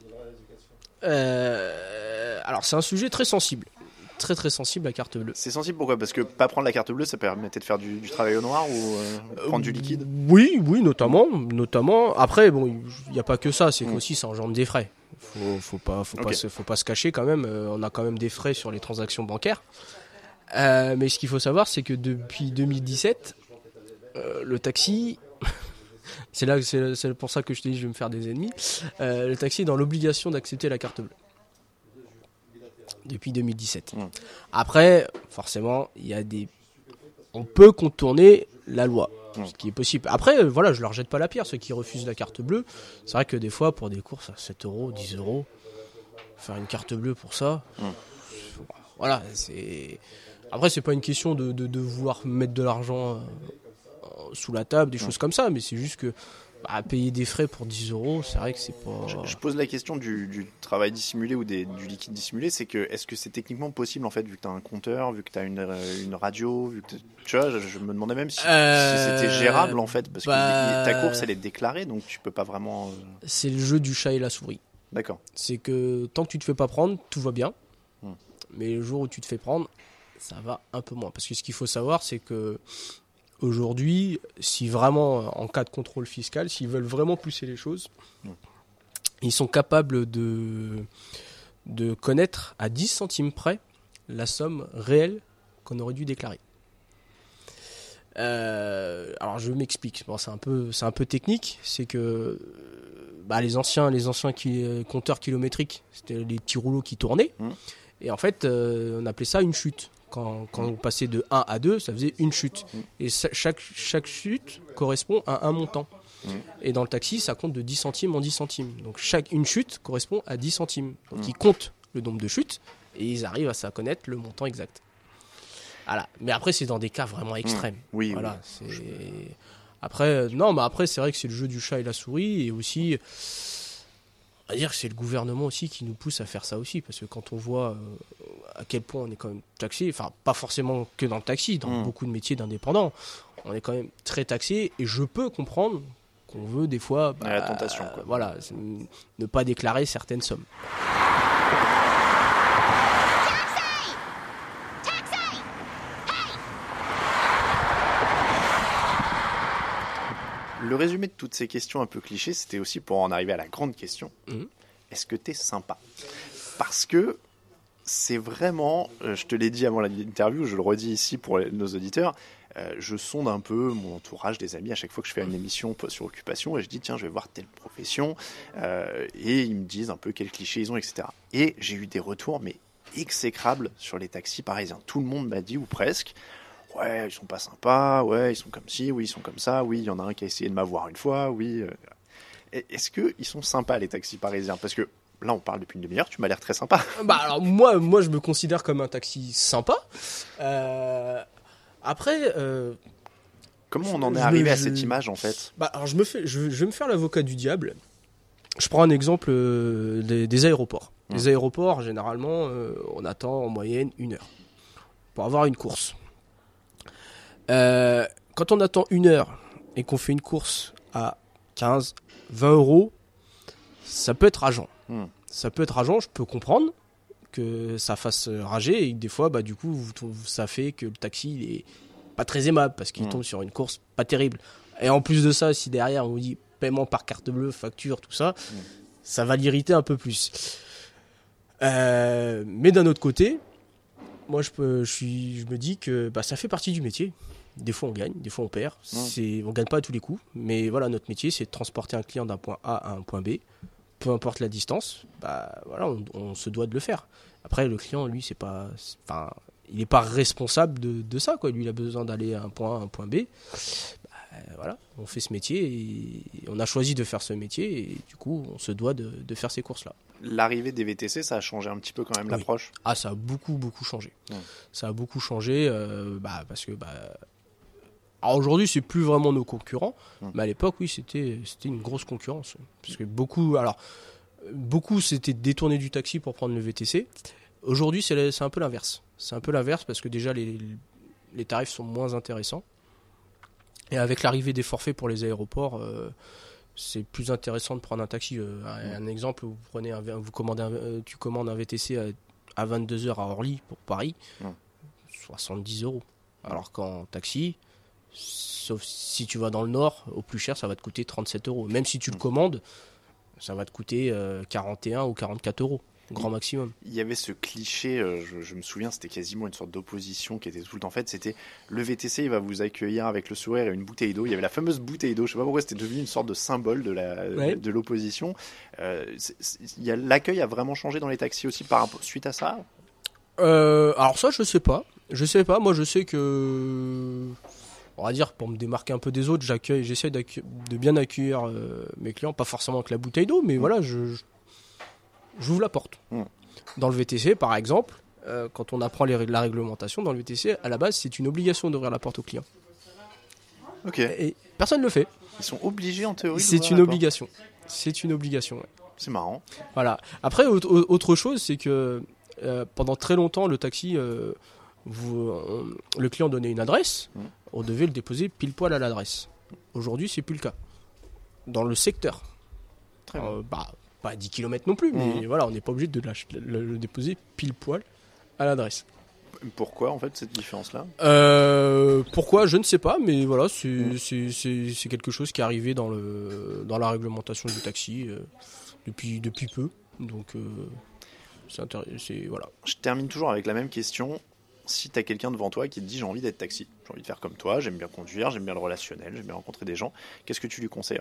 Euh, alors c'est un sujet très sensible. Très très sensible la carte bleue. C'est sensible pourquoi ? Parce que pas prendre la carte bleue, ça permettait de faire du, du travail au noir ou euh, prendre euh, du liquide ? Oui, oui, notamment, notamment. Après, bon, il n'y a pas que ça, c'est mmh. qu'aussi ça engendre des frais. Faut, faut pas, faut okay. pas, se, faut pas se cacher quand même. Euh, on a quand même des frais sur les transactions bancaires. Euh, mais ce qu'il faut savoir, c'est que depuis deux mille dix-sept, euh, le taxi, c'est là, c'est, c'est pour ça que je te dis, je vais me faire des ennemis. Euh, le taxi est dans l'obligation d'accepter la carte bleue. Depuis deux mille dix-sept. Mmh. Après, forcément, il y a des, on peut contourner la loi, mmh. ce qui est possible. Après, voilà, je leur jette pas la pierre ceux qui refusent la carte bleue. C'est vrai que des fois, pour des courses à sept euros, dix euros, faire une carte bleue pour ça, mmh. voilà, c'est. Après, c'est pas une question de, de, de vouloir mettre de l'argent euh, sous la table, des mmh. choses comme ça, mais c'est juste que bah, payer des frais pour dix euros, c'est vrai que c'est pas... Je, je pose la question du, du travail dissimulé ou des, du liquide dissimulé, c'est que est-ce que c'est techniquement possible en fait, vu que tu as un compteur, vu que tu as une, une radio, vu que tu vois, je, je me demandais même si, euh, si c'était gérable en fait, parce bah, que ta course elle est déclarée, donc tu peux pas vraiment... Euh... C'est le jeu du chat et la souris. D'accord. C'est que tant que tu te fais pas prendre, tout va bien, hum. mais le jour où tu te fais prendre, ça va un peu moins. Parce que ce qu'il faut savoir, c'est que aujourd'hui, si vraiment, en cas de contrôle fiscal, s'ils veulent vraiment pousser les choses, mmh. ils sont capables de, de connaître à dix centimes près la somme réelle qu'on aurait dû déclarer. Euh, alors je m'explique, bon, c'est un peu, c'est un peu technique, c'est que bah, les anciens, les anciens qui, compteurs kilométriques, c'était les petits rouleaux qui tournaient, mmh. et en fait, euh, on appelait ça une chute. Quand, quand on passait de un à deux, ça faisait une chute. Mmh. Et ça, chaque, chaque chute correspond à un montant. Mmh. Et dans le taxi, ça compte de dix centimes en dix centimes. Donc chaque, une chute correspond à dix centimes. Donc mmh. ils comptent le nombre de chutes et ils arrivent à ça connaître le montant exact. Voilà. Mais après, c'est dans des cas vraiment extrêmes. Mmh. Oui, voilà, oui. C'est... Après, non, mais après, c'est vrai que c'est le jeu du chat et la souris. Et aussi... On va dire que c'est le gouvernement aussi qui nous pousse à faire ça aussi, parce que quand on voit euh, à quel point on est quand même taxé, enfin pas forcément que dans le taxi, dans mmh. beaucoup de métiers d'indépendants, on est quand même très taxé, et je peux comprendre qu'on veut des fois, bah, la tentation, quoi. Euh, voilà, ne pas déclarer certaines sommes. Le résumé de toutes ces questions un peu clichés, c'était aussi pour en arriver à la grande question. Mmh. Est-ce que t'es sympa ? Parce que c'est vraiment, je te l'ai dit avant l'interview, je le redis ici pour nos auditeurs, euh, je sonde un peu mon entourage, des amis, à chaque fois que je fais une émission sur Occupation, et je dis, tiens, je vais voir telle profession, euh, et ils me disent un peu quels clichés ils ont, et cetera. Et j'ai eu des retours, mais exécrables sur les taxis parisiens. Tout le monde m'a dit, ou presque, ouais, ils sont pas sympas, ouais, ils sont comme ci, oui, ils sont comme ça, oui, il y en a un qui a essayé de m'avoir une fois, oui. Euh... Est-ce qu'ils sont sympas, les taxis parisiens ? Parce que là, on parle depuis une demi-heure, tu m'as l'air très sympa. Bah alors, moi, moi, je me considère comme un taxi sympa. Euh... Après, euh, comment on en est je, arrivé je, à cette image en fait? Bah, alors je me fais, je, je vais me faire l'avocat du diable. Je prends un exemple euh, des, des aéroports. Mmh. Les aéroports, généralement, euh, on attend en moyenne une heure pour avoir une course. Euh, quand on attend une heure et qu'on fait une course à quinze, vingt euros, ça peut être rageant. Mmh. Ça peut être rageant, je peux comprendre que ça fasse rager et que des fois, bah, du coup, ça fait que le taxi il est pas très aimable parce qu'il mmh. tombe sur une course pas terrible. Et en plus de ça, si derrière on vous dit paiement par carte bleue, facture, tout ça, mmh. ça va l'irriter un peu plus. Euh, mais d'un autre côté, moi je, peux, je, suis, je me dis que bah, ça fait partie du métier. Des fois on gagne, des fois on perd. Mmh. C'est, on gagne pas à tous les coups, mais voilà, notre métier c'est de transporter un client d'un point A à un point B. Peu importe la distance, bah, voilà, on, on se doit de le faire. Après, le client, lui, c'est pas, enfin, il n'est pas responsable de, de ça, quoi. Lui, il a besoin d'aller à un point A, à un point B. Bah, voilà, on fait ce métier et on a choisi de faire ce métier et du coup, on se doit de, de faire ces courses-là. L'arrivée des V T C, ça a changé un petit peu quand même oui. l'approche. Ah, ça a beaucoup, beaucoup changé. Mmh. Ça a beaucoup changé, euh, bah, parce que, bah, alors aujourd'hui, c'est plus vraiment nos concurrents, mmh. mais à l'époque, oui, c'était, c'était une grosse concurrence. Parce que beaucoup, alors, beaucoup s'étaient détournés du taxi pour prendre le V T C. Aujourd'hui, c'est, c'est un peu l'inverse. C'est un peu l'inverse parce que déjà, les, les tarifs sont moins intéressants. Et avec l'arrivée des forfaits pour les aéroports, euh, c'est plus intéressant de prendre un taxi. Euh, un, un exemple, vous prenez un, vous commandez un, euh, tu commandes un V T C à, à vingt-deux heures à Orly pour Paris, mmh. soixante-dix euros. Alors qu'en taxi, sauf si tu vas dans le nord, au plus cher, ça va te coûter trente-sept euros. Même si tu le commandes, ça va te coûter euh, quarante et un ou quarante-quatre euros, grand maximum. Il y avait ce cliché, euh, je, je me souviens, c'était quasiment une sorte d'opposition qui était tout le temps faite. C'était le V T C, il va vous accueillir avec le sourire et une bouteille d'eau. Il y avait la fameuse bouteille d'eau. Je sais pas pourquoi, c'était devenu une sorte de symbole de, la, ouais. de, de l'opposition. Euh, c'est, c'est, il y a, l'accueil a vraiment changé dans les taxis aussi par, suite à ça euh, Alors ça, je sais pas. Je sais pas. Moi, je sais que... On va dire, pour me démarquer un peu des autres, j'accueille, j'essaie de bien accueillir euh, mes clients, pas forcément avec la bouteille d'eau, mais mmh. voilà, je, je, j'ouvre la porte. Mmh. Dans le V T C, par exemple, euh, quand on apprend les, la réglementation, dans le V T C, à la base, c'est une obligation d'ouvrir la porte au client. Ok. Et personne ne le fait. Ils sont obligés en théorie. C'est une obligation. Porte. C'est une obligation. Ouais. C'est marrant. Voilà. Après, autre chose, c'est que euh, pendant très longtemps, le taxi, euh, vous, on, le client donnait une adresse. Mmh. On devait le déposer pile poil à l'adresse. Aujourd'hui, c'est plus le cas. Dans le secteur. Très euh, bah, pas à dix kilomètres non plus, mais mmh. voilà, on n'est pas obligé de le, le, le déposer pile poil à l'adresse. Pourquoi, en fait, cette différence-là euh, Pourquoi, je ne sais pas, mais voilà, c'est, mmh. c'est, c'est, c'est quelque chose qui est arrivé dans, le, dans la réglementation du taxi euh, depuis, depuis peu. Donc, euh, c'est, intér- c'est voilà. Je termine toujours avec la même question. Si tu as quelqu'un devant toi qui te dit j'ai envie d'être taxi, j'ai envie de faire comme toi, j'aime bien conduire, j'aime bien le relationnel, j'aime bien rencontrer des gens, qu'est-ce que tu lui conseillerais ?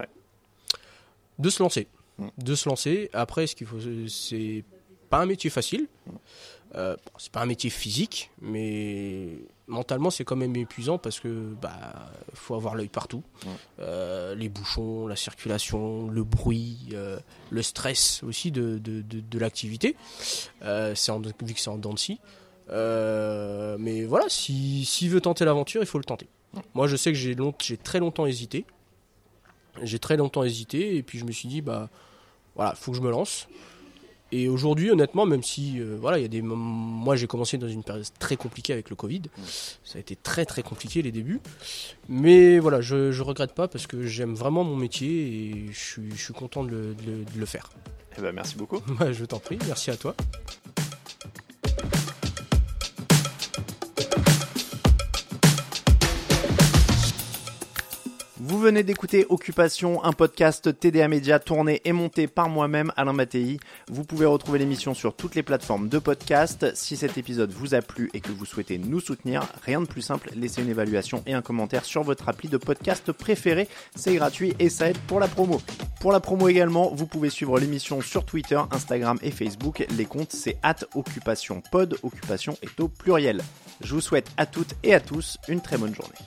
De se lancer. Mmh. De se lancer. Après, ce qu'il faut, c'est pas un métier facile. Mmh. Euh, bon, c'est pas un métier physique, mais mentalement, c'est quand même épuisant parce que bah, faut avoir l'œil partout. Mmh. Euh, les bouchons, la circulation, le bruit, euh, le stress aussi de, de, de, de l'activité. Euh, c'est en, vu que c'est en dents de scie. Euh, mais voilà, si, s'il veut tenter l'aventure, il faut le tenter. Moi, je sais que j'ai, long, j'ai très longtemps hésité. J'ai très longtemps hésité, et puis je me suis dit, bah, voilà, faut que je me lance. Et aujourd'hui, honnêtement, même si, euh, voilà, il y a des, moi, j'ai commencé dans une période très compliquée avec le Covid. Ça a été très, très compliqué les débuts. Mais voilà, je, je regrette pas parce que j'aime vraiment mon métier et je suis, je suis content de le, de, de le faire. Eh ben, merci beaucoup. Je t'en prie, merci à toi. Vous venez d'écouter Occupation, un podcast T D A Média tourné et monté par moi-même, Alain Mattei. Vous pouvez retrouver l'émission sur toutes les plateformes de podcast. Si cet épisode vous a plu et que vous souhaitez nous soutenir, rien de plus simple, laissez une évaluation et un commentaire sur votre appli de podcast préféré. C'est gratuit et ça aide pour la promo. Pour la promo également, vous pouvez suivre l'émission sur Twitter, Instagram et Facebook. Les comptes, c'est arobase occupation pod. Occupation est au pluriel. Je vous souhaite à toutes et à tous une très bonne journée.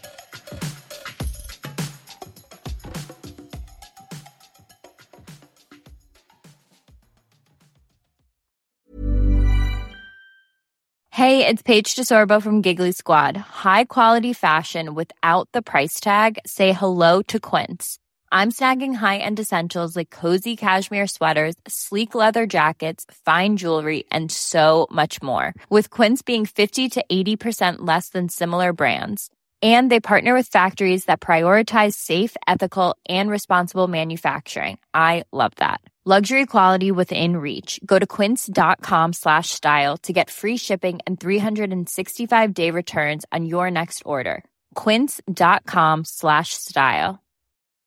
Hey, it's Paige DeSorbo from Giggly Squad. High quality fashion without the price tag. Say hello to Quince. I'm snagging high-end essentials like cozy cashmere sweaters, sleek leather jackets, fine jewelry, and so much more. With Quince being fifty to eighty percent less than similar brands. And they partner with factories that prioritize safe, ethical, and responsible manufacturing. I love that. Luxury quality within reach. Go to quince.com slash style to get free shipping and three sixty-five day returns on your next order. Quince.com slash style.